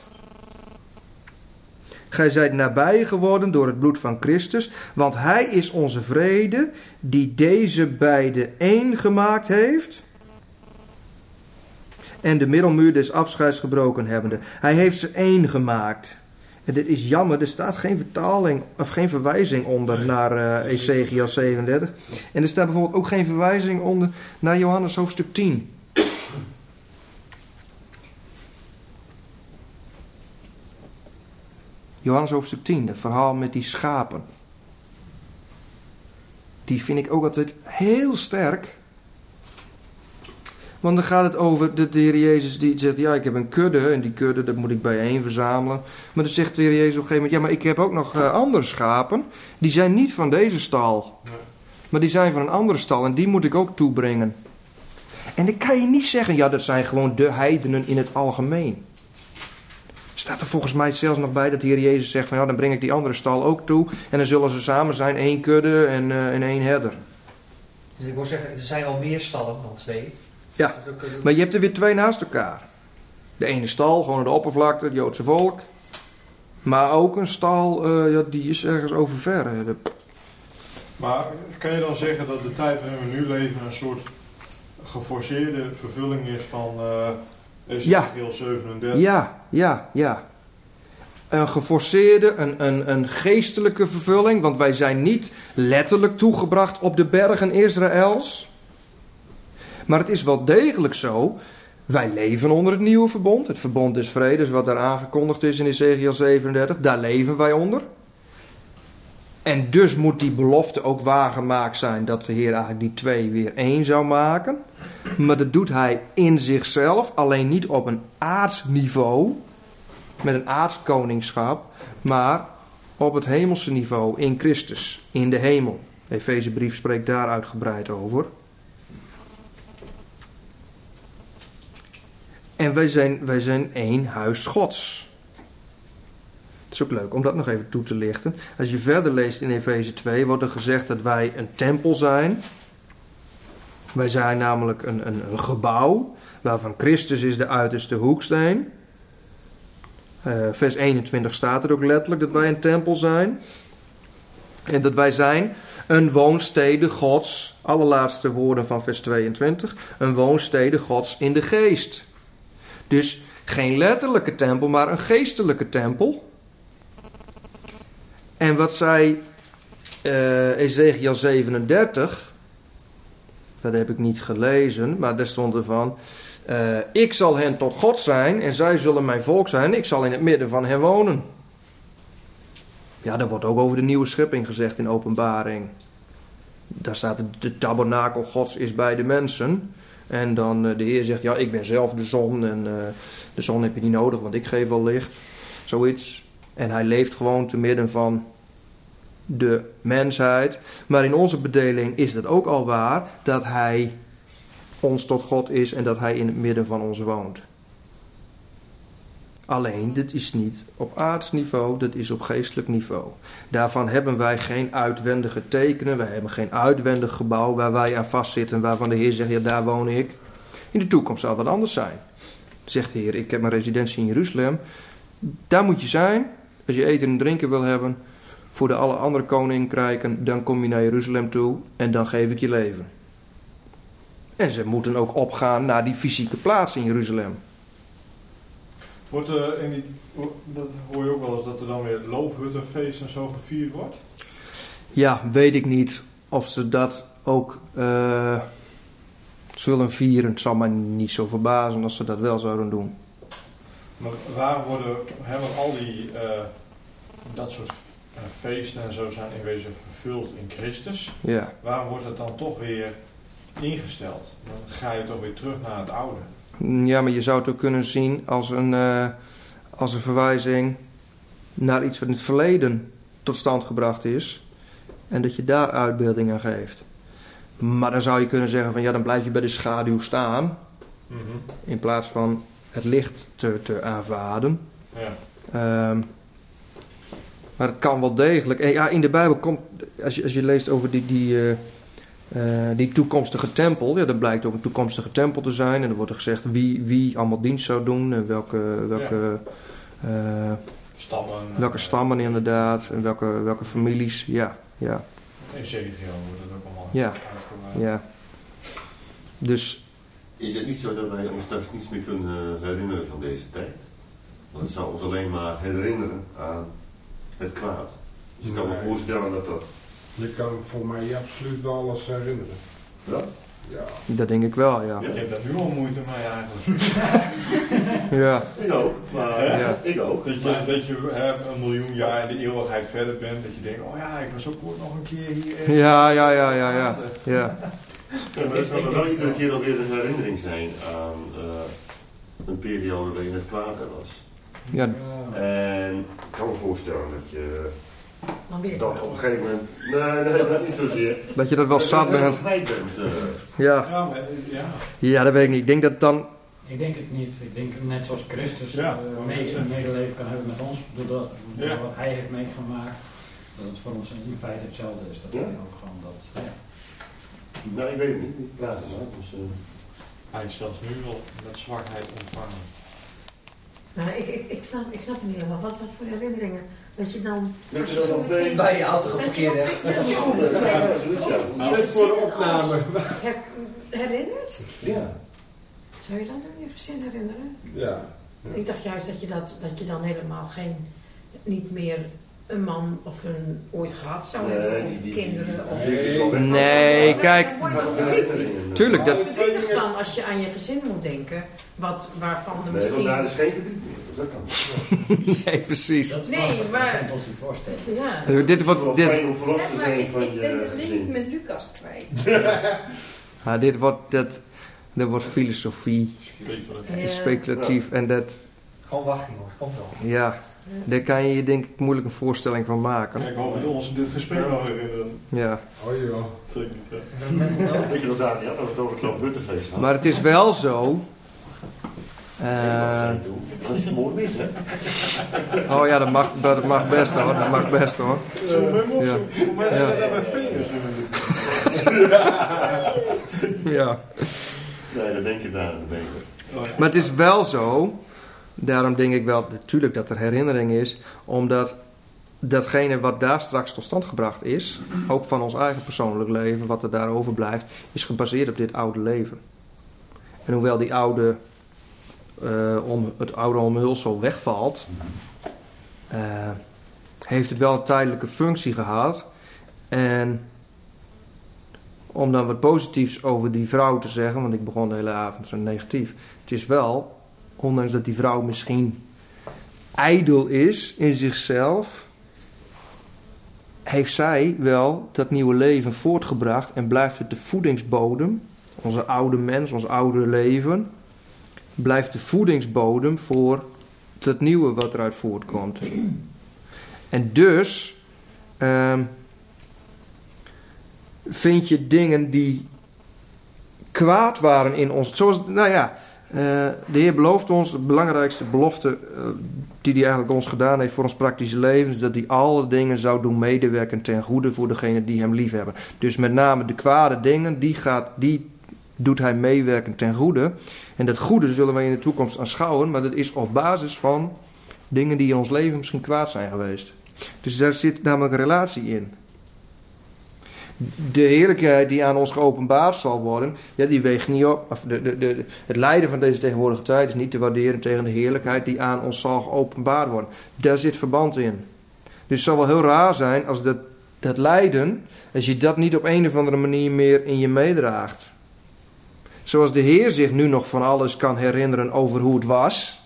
Gij zijt nabij geworden door het bloed van Christus, want hij is onze vrede, die deze beide één gemaakt heeft. En de middelmuur des afscheids gebroken hebbende. Hij heeft ze één gemaakt. En dit is jammer, er staat geen vertaling of geen verwijzing onder naar uh, Ezekiel zevenendertig. En er staat bijvoorbeeld ook geen verwijzing onder naar Johannes hoofdstuk tien. Johannes hoofdstuk tien, het verhaal met die schapen. Die vind ik ook altijd heel sterk. Want dan gaat het over de Heer Jezus die zegt, ja, ik heb een kudde en die kudde, dat moet ik bijeen verzamelen. Maar dan zegt de Heer Jezus op een gegeven moment, ja, maar ik heb ook nog uh, andere schapen, die zijn niet van deze stal. Nee. Maar die zijn van een andere stal en die moet ik ook toebrengen. En dan kan je niet zeggen, ja, dat zijn gewoon de heidenen in het algemeen. Staat er volgens mij zelfs nog bij dat de Heer Jezus zegt van, ja, dan breng ik die andere stal ook toe. En dan zullen ze samen zijn, één kudde en, uh, en één herder. Dus ik wil zeggen, er zijn al meer stallen dan twee. Ja, maar je hebt er weer twee naast elkaar. De ene stal, gewoon aan de oppervlakte, het Joodse volk. Maar ook een stal, uh, ja, die is ergens over ver. De... Maar kan je dan zeggen dat de tijd waarin we nu leven een soort geforceerde vervulling is van uh, Ezekiel zevenendertig? Ja, ja, ja. Een geforceerde, een, een, een geestelijke vervulling. Want wij zijn niet letterlijk toegebracht op de bergen Israëls. Maar het is wel degelijk zo, wij leven onder het nieuwe verbond. Het verbond des vredes, wat daar aangekondigd is in Ezekiel zevenendertig, daar leven wij onder. En dus moet die belofte ook waargemaakt zijn dat de Heer eigenlijk die twee weer één zou maken. Maar dat doet hij in zichzelf, alleen niet op een aardsniveau, met een aardskoningschap, maar op het hemelse niveau, in Christus, in de hemel. De Efezebrief spreekt daar uitgebreid over. En wij zijn, wij zijn één huis Gods. Het is ook leuk om dat nog even toe te lichten. Als je verder leest in Efeze twee wordt er gezegd dat wij een tempel zijn. Wij zijn namelijk een, een, een gebouw waarvan Christus is de uiterste hoeksteen. Uh, vers eenentwintig staat er ook letterlijk dat wij een tempel zijn. En dat wij zijn een woonstede Gods. Allerlaatste woorden van vers tweeëntwintig. Een woonstede Gods in de geest. Dus geen letterlijke tempel, maar een geestelijke tempel. En wat zei uh, Ezekiel zevenendertig, dat heb ik niet gelezen, maar daar stond er van, uh, ik zal hen tot God zijn en zij zullen mijn volk zijn, ik zal in het midden van hen wonen. Ja, daar wordt ook over de nieuwe schepping gezegd in Openbaring. Daar staat de tabernakel Gods is bij de mensen. En dan uh, de Heer zegt, ja, ik ben zelf de zon en uh, de zon heb je niet nodig, want ik geef wel licht. Zoiets. En hij leeft gewoon te midden van de mensheid. Maar in onze bedeling is dat ook al waar, dat hij ons tot God is en dat hij in het midden van ons woont. Alleen, dit is niet op aardsniveau, dit is op geestelijk niveau. Daarvan hebben wij geen uitwendige tekenen, wij hebben geen uitwendig gebouw waar wij aan vastzitten, waarvan de Heer zegt, ja, daar woon ik. In de toekomst zal het wat anders zijn. Zegt de Heer, ik heb mijn residentie in Jeruzalem. Daar moet je zijn, als je eten en drinken wil hebben, voor de alle andere koninkrijken, dan kom je naar Jeruzalem toe en dan geef ik je leven. En ze moeten ook opgaan naar die fysieke plaats in Jeruzalem. Wordt er in die, dat hoor je ook wel eens dat er dan weer het loofhuttenfeest en zo gevierd wordt? Ja, weet ik niet of ze dat ook uh, zullen vieren. Het zal mij niet zo verbazen als ze dat wel zouden doen. Maar waar worden, hè, want al die, uh, dat soort uh, feesten en zo zijn in wezen vervuld in Christus. Ja. Waar wordt het dan toch weer ingesteld? Dan ga je toch weer terug naar het oude. Ja, maar je zou het ook kunnen zien als een, uh, als een verwijzing naar iets wat in het verleden tot stand gebracht is. En dat je daar uitbeelding aan geeft. Maar dan zou je kunnen zeggen van ja, dan blijf je bij de schaduw staan. Mm-hmm. In plaats van het licht te, te aanvaarden. Ja. Um, maar het kan wel degelijk. En ja, in de Bijbel komt, als je, als je leest over die, die, uh, uh, die toekomstige tempel. Ja, dat blijkt ook een toekomstige tempel te zijn. En er wordt er gezegd wie, wie allemaal dienst zou doen. En welke, welke, ja. uh, stammen. welke stammen inderdaad. En welke, welke families. Ja, ja. In Ezekiel wordt het ook allemaal ja. uitgebreid. Ja. Dus... Is het niet zo dat wij ons straks niets meer kunnen herinneren van deze tijd? Want het zou ons alleen maar herinneren aan het kwaad. Dus ik kan Nee. me voorstellen dat dat... Je kan voor mij absoluut wel alles herinneren. Ja? Ja. Dat denk ik wel, ja. Je hebt daar nu al moeite mee eigenlijk. Ja. Ik ook, maar Ja. ik ook. Dat je, dat je hè, een miljoen jaar in de eeuwigheid verder bent. Dat je denkt, oh ja, ik was ook ooit nog een keer hier. Ja, ja, ja, ja, ja. Ja. Ja, maar dat zou wel iedere keer alweer een herinnering zijn aan uh, een periode waarin het kwaad er was. Ja. En ik kan me voorstellen dat je Dan weer. dat op een gegeven moment... Nee, nee, dat niet zozeer. Dat je dat wel zat bent. Dat je bent. Uh, Ja. Ja, maar, ja. Ja, dat weet ik niet. Ik denk dat dan... Ik denk het niet. Ik denk net zoals Christus Ja, uh, mee, een medeleven kan hebben met ons, doordat door Ja. wat hij heeft meegemaakt, dat het voor ons in feite hetzelfde is. Dat Ja. wij ook gewoon dat. Ja. nou, ik weet het niet. Ik vraag het maar. Dus, uh, Hij is zelfs nu wel met zwakheid ontvangen. Nou, ik, ik, ik, snap, ik snap het niet helemaal. Wat, wat voor herinneringen? Dat je dan... dat je dan nog weet... Bij je auto geparkeerd hebt. Ja, Ja, zoiets, ja. Net voor de opname. her, herinnerd? Ja. Zou je dan aan je gezin herinneren? Ja. Ik dacht juist dat je, dat, dat je dan helemaal geen... niet meer een man of een ooit gehad zou Nee, hebben. Of die- die- kinderen. Of... die- die is wel weg. Nee, kijk. Dan word je toch verdrietig. Tuurlijk, dat... Verdrietig dan als je aan je gezin moet denken. Wat, waarvan er Nee, misschien... want daar is geen verdriet meer. Dus dat kan. Nee, precies. Dat Nee, was maar- een tempels die voorstellen. Ja. Uh, dit Het is wel wordt... Dit, fijn om verlost Ja, te maar zijn ik, van ik ben je de link gezin. met Lucas kwijt. ah, dit wordt... Dat, dat wordt filosofie. Speculatief. Ja. Speculatief. En dat... Gewoon wachten jongens, komt wel. Ja. Daar kan je je denk ik moeilijk een voorstelling van maken. Kijk, hoop je ons dit gesprek nog herinneren. Ja. Oh jawel. Trek niet, hè. Ik inderdaad, ja, dat we het over het Loofhuttenfeest hadden. Maar het is wel zo... Nee, wat Uh, zei je toen? Dat is mooi mis, hè? oh ja, dat mag, dat mag best hoor. Dat mag best hoor. Zo, mijn mond, Ja. zo. Voor mij zijn Ja. dat bij vingers nu. Ja. Nee, dat denk je daar aan beter. Maar het is wel zo, daarom denk ik wel natuurlijk dat er herinnering is, omdat datgene wat daar straks tot stand gebracht is, ook van ons eigen persoonlijk leven, wat er daarover blijft, is gebaseerd op dit oude leven. En hoewel die oude, uh, om, het oude omhulsel wegvalt, uh, heeft het wel een tijdelijke functie gehad. En om dan wat positiefs over die vrouw te zeggen, want ik begon de hele avond zo negatief. Het is wel, ondanks dat die vrouw misschien ijdel is in zichzelf, heeft zij wel dat nieuwe leven voortgebracht en blijft het de voedingsbodem, onze oude mens, ons oude leven, blijft de voedingsbodem voor het nieuwe wat eruit voortkomt. En dus um, vind je dingen die kwaad waren in ons. Zoals, nou ja, uh, de Heer belooft ons, de belangrijkste belofte uh, die hij eigenlijk ons gedaan heeft voor ons praktische leven, is dat hij alle dingen zou doen medewerken ten goede voor degenen die hem lief hebben. Dus met name de kwade dingen, die, gaat, die doet hij meewerken ten goede. En dat goede zullen wij in de toekomst aanschouwen, maar dat is op basis van dingen die in ons leven misschien kwaad zijn geweest. Dus daar zit namelijk een relatie in. De heerlijkheid die aan ons geopenbaard zal worden, ja, die weegt niet op. Of de, de, de, het lijden van deze tegenwoordige tijd is niet te waarderen tegen de heerlijkheid die aan ons zal geopenbaard worden. Daar zit verband in. Dus het zal wel heel raar zijn als dat, dat lijden, als je dat niet op een of andere manier meer in je meedraagt. Zoals de Heer zich nu nog van alles kan herinneren over hoe het was.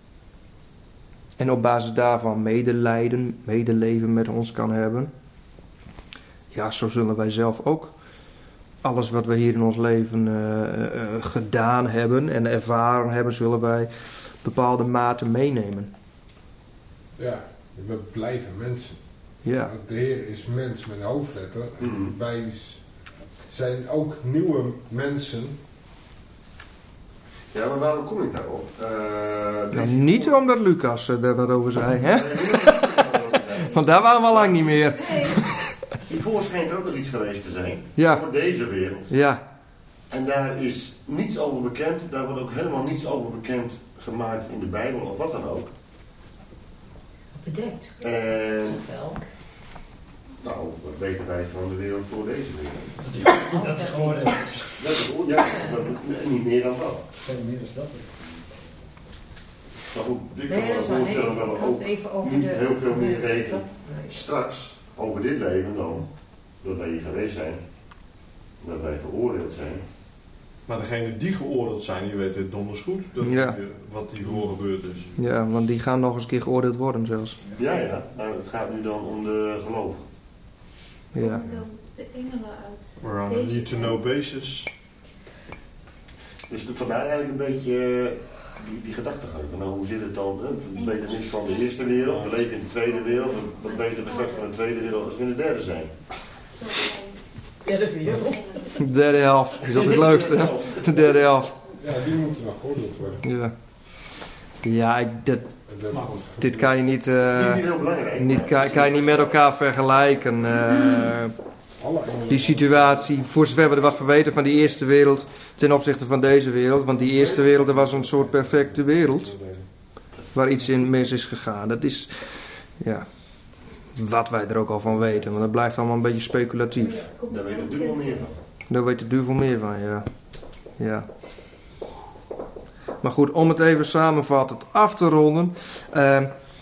En op basis daarvan medelijden, medeleven met ons kan hebben. Ja, zo zullen wij zelf ook alles wat we hier in ons leven uh, uh, gedaan hebben en ervaren hebben, zullen wij bepaalde mate meenemen. Ja, we blijven mensen. Ja. De Heer is mens met een hoofdletter. En wij zijn ook nieuwe mensen. Ja, maar waarom kom ik daarop? Uh, Nou, niet omdat Lucas uh, er wat over zei, hè? Want daar waren we al lang niet meer. Nee. Hiervoor schijnt er ook nog iets geweest te zijn. Ja. Voor deze wereld. Ja. En daar is niets over bekend. Daar wordt ook helemaal niets over bekend gemaakt in de Bijbel of wat dan ook. Bedekt. En Wel. nou, wat weten wij van de wereld voor deze wereld? Dat is geworden. Dat is, ja, maar niet meer dan dat. Veel meer is dat. Maar goed, ik kan Nee, dat me is waar. Nee, voorstellen dat ik we had ook het even over niet de... heel veel meer Nee, weten dat- nee. straks over dit leven dan dat wij hier geweest zijn. Dat wij geoordeeld zijn. Maar degene die geoordeeld zijn, je weet het donders goed, dat Ja. die, wat hiervoor gebeurd is. Ja, want die gaan nog eens een keer geoordeeld worden zelfs. Ja, ja. Nou, het gaat nu dan om de gelovigen. Ja. Komen dan de engelen uit? We're on a Deze need-to-know tijd. basis. Dus de- vandaar eigenlijk een beetje eh, die, die gedachtegang. Van, nou, hoe zit het dan? Hè? We weten niks van de eerste wereld. We leven in de tweede wereld. Wat weten we straks van de tweede wereld als we in de derde zijn? Derde wereld. De derde helft is altijd het leukste, hè? De derde helft. Ja, die moeten nog geoordeeld worden. Ja. Ja, ik, dat, En dat Maar is goed. dit kan je niet, Dat uh, is niet heel belangrijk. niet, maar kan, het is kan je niet met elkaar vergelijken. Uh, alle engelen. die situatie, voor zover we er wat van weten van die eerste wereld ten opzichte van deze wereld. Want die eerste wereld, er was een soort perfecte wereld waar iets in mis is gegaan. Dat is, ja, wat wij er ook al van weten. Want dat blijft allemaal een beetje speculatief. Daar weet de duivel meer van. Daar weet de duivel meer van, ja. Ja. Maar goed, om het even samenvattend af te ronden. Uh,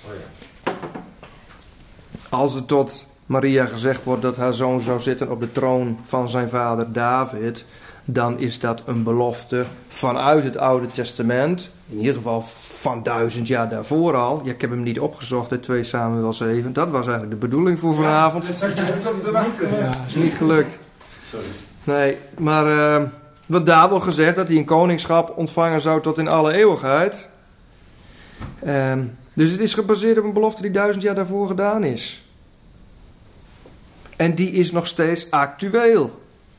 als er tot Maria gezegd wordt dat haar zoon zou zitten op de troon van zijn vader David, dan is dat een belofte vanuit het Oude Testament. In ieder geval van duizend jaar daarvoor al. Ja, ik heb hem niet opgezocht uit twee Samuel zeven. Dat was eigenlijk de bedoeling voor vanavond. Ja, Ja, is niet gelukt. Sorry. Nee, maar uh, wat daar wordt gezegd dat hij een koningschap ontvangen zou tot in alle eeuwigheid. Um, dus het is gebaseerd op een belofte die duizend jaar daarvoor gedaan is. En die is nog steeds actueel.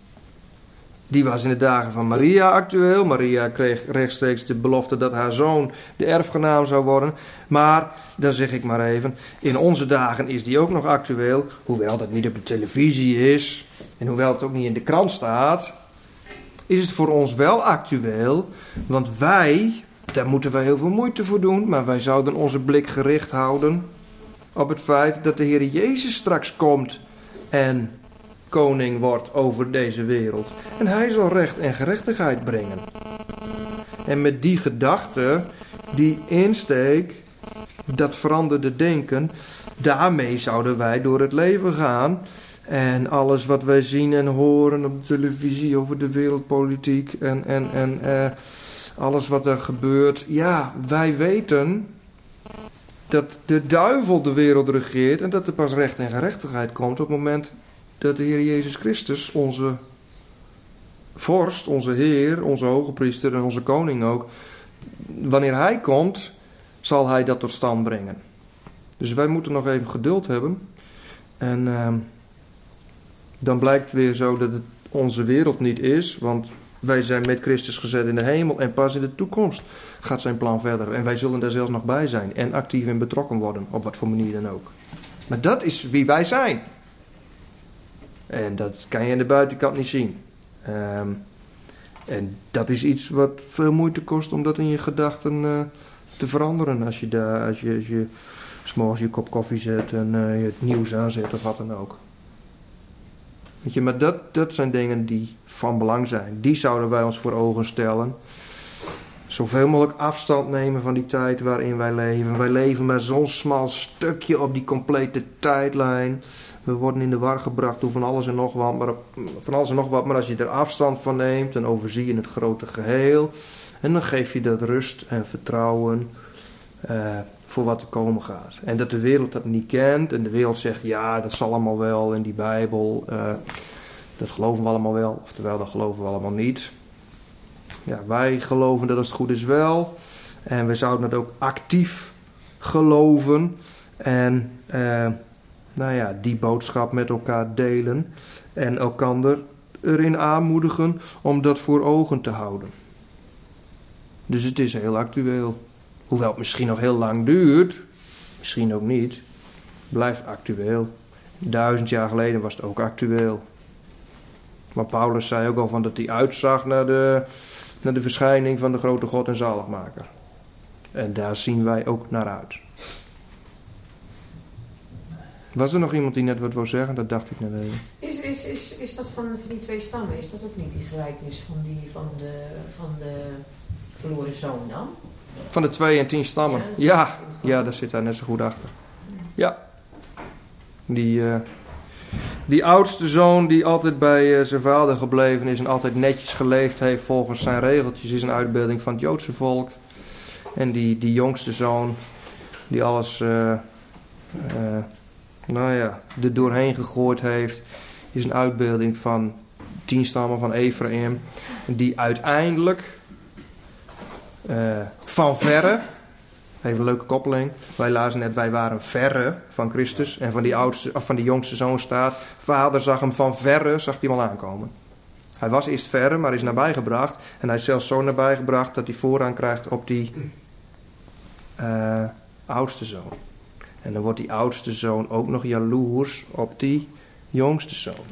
Die was in de dagen van Maria actueel. Maria kreeg rechtstreeks de belofte dat haar zoon de erfgenaam zou worden. Maar, dan zeg ik maar even, in onze dagen is die ook nog actueel. Hoewel dat niet op de televisie is. En hoewel het ook niet in de krant staat. Is het voor ons wel actueel. Want wij, daar moeten wij heel veel moeite voor doen. Maar wij zouden onze blik gericht houden op het feit dat de Heer Jezus straks komt en koning wordt over deze wereld. En hij zal recht en gerechtigheid brengen. En met die gedachte, die insteek, dat veranderde denken, daarmee zouden wij door het leven gaan. En alles wat wij zien en horen op de televisie over de wereldpolitiek en, en, en eh, alles wat er gebeurt. Ja, wij weten dat de duivel de wereld regeert en dat er pas recht en gerechtigheid komt op het moment dat de Heer Jezus Christus, onze vorst, onze Heer, onze hoge priester en onze koning ook, wanneer hij komt, zal hij dat tot stand brengen. Dus wij moeten nog even geduld hebben. En uh, dan blijkt weer zo dat het onze wereld niet is, want wij zijn met Christus gezet in de hemel en pas in de toekomst gaat zijn plan verder. En wij zullen daar zelfs nog bij zijn en actief in betrokken worden, op wat voor manier dan ook. Maar dat is wie wij zijn. En dat kan je aan de buitenkant niet zien. Um, en dat is iets wat veel moeite kost om dat in je gedachten uh, te veranderen. Als je, daar, als je, als je 's morgens je kop koffie zet en uh, je het nieuws aanzet of wat dan ook. Weet je, maar dat, dat zijn dingen die van belang zijn. Die zouden wij ons voor ogen stellen. Zoveel mogelijk afstand nemen van die tijd waarin wij leven. Wij leven maar zo'n smal stukje op die complete tijdlijn. We worden in de war gebracht door van alles en nog wat. Maar, van alles en nog wat, maar als je er afstand van neemt, dan overzie je het grote geheel. En dan geef je dat rust en vertrouwen uh, voor wat er komen gaat. En dat de wereld dat niet kent. En de wereld zegt, ja, dat zal allemaal wel in die Bijbel. Uh, dat geloven we allemaal wel. Oftewel, dat geloven we allemaal niet. Ja, wij geloven dat als het goed is wel. En we zouden het ook actief geloven. En uh, nou ja, die boodschap met elkaar delen. En elkander erin aanmoedigen om dat voor ogen te houden. Dus het is heel actueel. Hoewel het misschien nog heel lang duurt. Misschien ook niet. Blijft actueel. Duizend jaar geleden was het ook actueel. Maar Paulus zei ook al van dat hij uitzag naar de, naar de verschijning van de grote God en zaligmaker. En daar zien wij ook naar uit. Was er nog iemand die net wat wou zeggen? Dat dacht ik net even. Is, is, is, is dat van, van die twee stammen, is dat ook niet die gelijkenis van, die, van, de, van de verloren zoon dan? Van de twee en tien stammen. Ja, Ja, tien stammen. ja, daar zit daar net zo goed achter. Ja. Die, uh, die oudste zoon die altijd bij uh, zijn vader gebleven is en altijd netjes geleefd heeft volgens zijn regeltjes, is een uitbeelding van het Joodse volk. En die, die jongste zoon die alles uh, uh, nou ja, er doorheen gegooid heeft, is een uitbeelding van tien stammen van Ephraim. Die uiteindelijk uh, van verre, even een leuke koppeling. Wij lazen net, wij waren verre van Christus. En van die, oudste, of van die jongste zoon staat, vader zag hem van verre, zag hij hem al aankomen. Hij was eerst verre, maar is nabijgebracht. En hij is zelfs zo nabijgebracht dat hij voorrang krijgt op die uh, oudste zoon. En dan wordt die oudste zoon ook nog jaloers op die jongste zoon.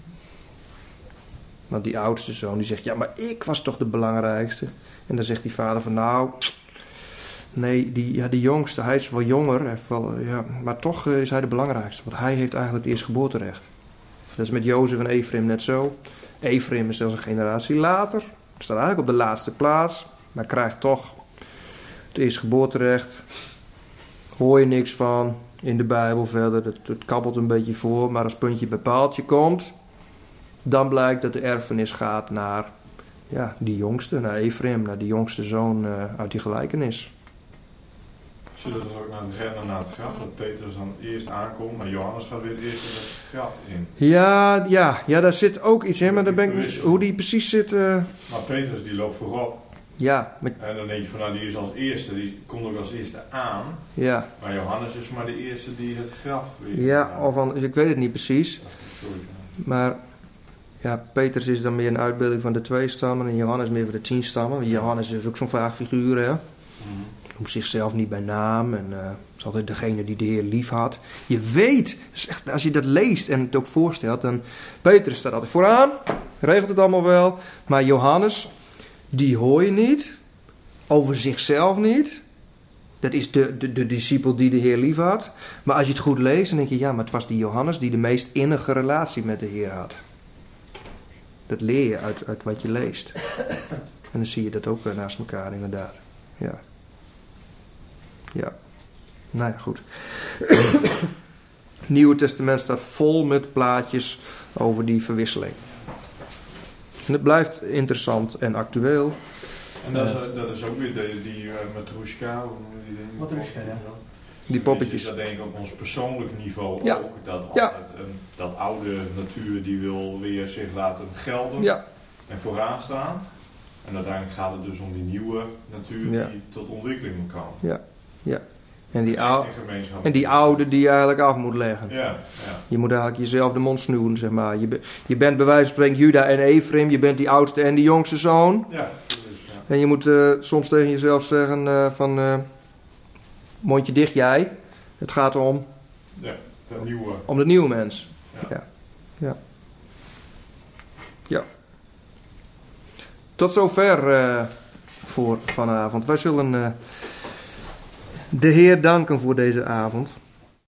Want die oudste zoon die zegt, ja, maar ik was toch de belangrijkste. En dan zegt die vader van, nou, nee, die, ja, die jongste, hij is wel jonger, heeft wel, ja, maar toch uh, is hij de belangrijkste. Want hij heeft eigenlijk het eerstgeboorterecht. Dat is met Jozef en Ephraim net zo. Ephraim is zelfs een generatie later. Staat eigenlijk op de laatste plaats. Maar krijgt toch het eerstgeboorterecht. Hoor je niks van in de Bijbel verder. Het, het kabbelt een beetje voor. Maar als puntje bij paaltje komt, dan blijkt dat de erfenis gaat naar ja, die jongste, naar Ephraim, naar die jongste zoon uh, uit die gelijkenis. Zie je dat ook naar het rennen naar het graf, dat Petrus dan eerst aankomt, maar Johannes gaat weer eerst in het graf in. Ja, ja, ja, daar zit ook iets in, maar daar ben ik, hoe die precies zit. Uh... Maar Petrus die loopt voorop. Ja. Met... En dan denk je van, nou, die is als eerste, die komt ook als eerste aan. Ja. Maar Johannes is maar de eerste die het graf weer. Ja, of an, ik weet het niet precies. Maar ja, Petrus is dan meer een uitbeelding van de twee stammen en Johannes meer van de tien stammen. Johannes is ook zo'n vaag figuur, hè. Mm-hmm. Noemt zichzelf niet bij naam en uh, is altijd degene die de Heer lief had. Je weet, echt, als je dat leest en het ook voorstelt, dan Petrus staat altijd vooraan, regelt het allemaal wel. Maar Johannes, die hoor je niet, over zichzelf niet. Dat is de, de, de discipel die de Heer lief had. Maar als je het goed leest, dan denk je, ja, maar het was die Johannes die de meest innige relatie met de Heer had. Dat leer je uit, uit wat je leest. En dan zie je dat ook naast elkaar inderdaad. Ja. Ja. Nou ja, goed. Het Nieuwe Testament staat vol met plaatjes over die verwisseling. En het blijft interessant en actueel. En dat is, dat is ook weer die, die uh, Matrushka. Matrushka, ja. Die poppetjes. Dat denk ik op ons persoonlijk niveau ja. ook. Dat, ja. altijd, um, dat oude natuur die wil weer zich laten gelden. Ja. En vooraan staan. En uiteindelijk gaat het dus om die nieuwe natuur ja. die tot ontwikkeling moet komen. Ja, ja. En die, ou- en die oude die je eigenlijk af moet leggen. Ja, ja. Je moet eigenlijk jezelf de mond snoeren, zeg maar. Je, be- je bent bij wijze van spreken Juda en Ephraim. Je bent die oudste en die jongste zoon. Ja, dat is, ja. En je moet uh, soms tegen jezelf zeggen uh, van... Uh, mondje dicht jij. Het gaat om... Ja, de nieuwe... Om de nieuwe mens. Ja. Ja. Ja. ja. Tot zover uh, voor vanavond. Wij zullen uh, de Heer danken voor deze avond.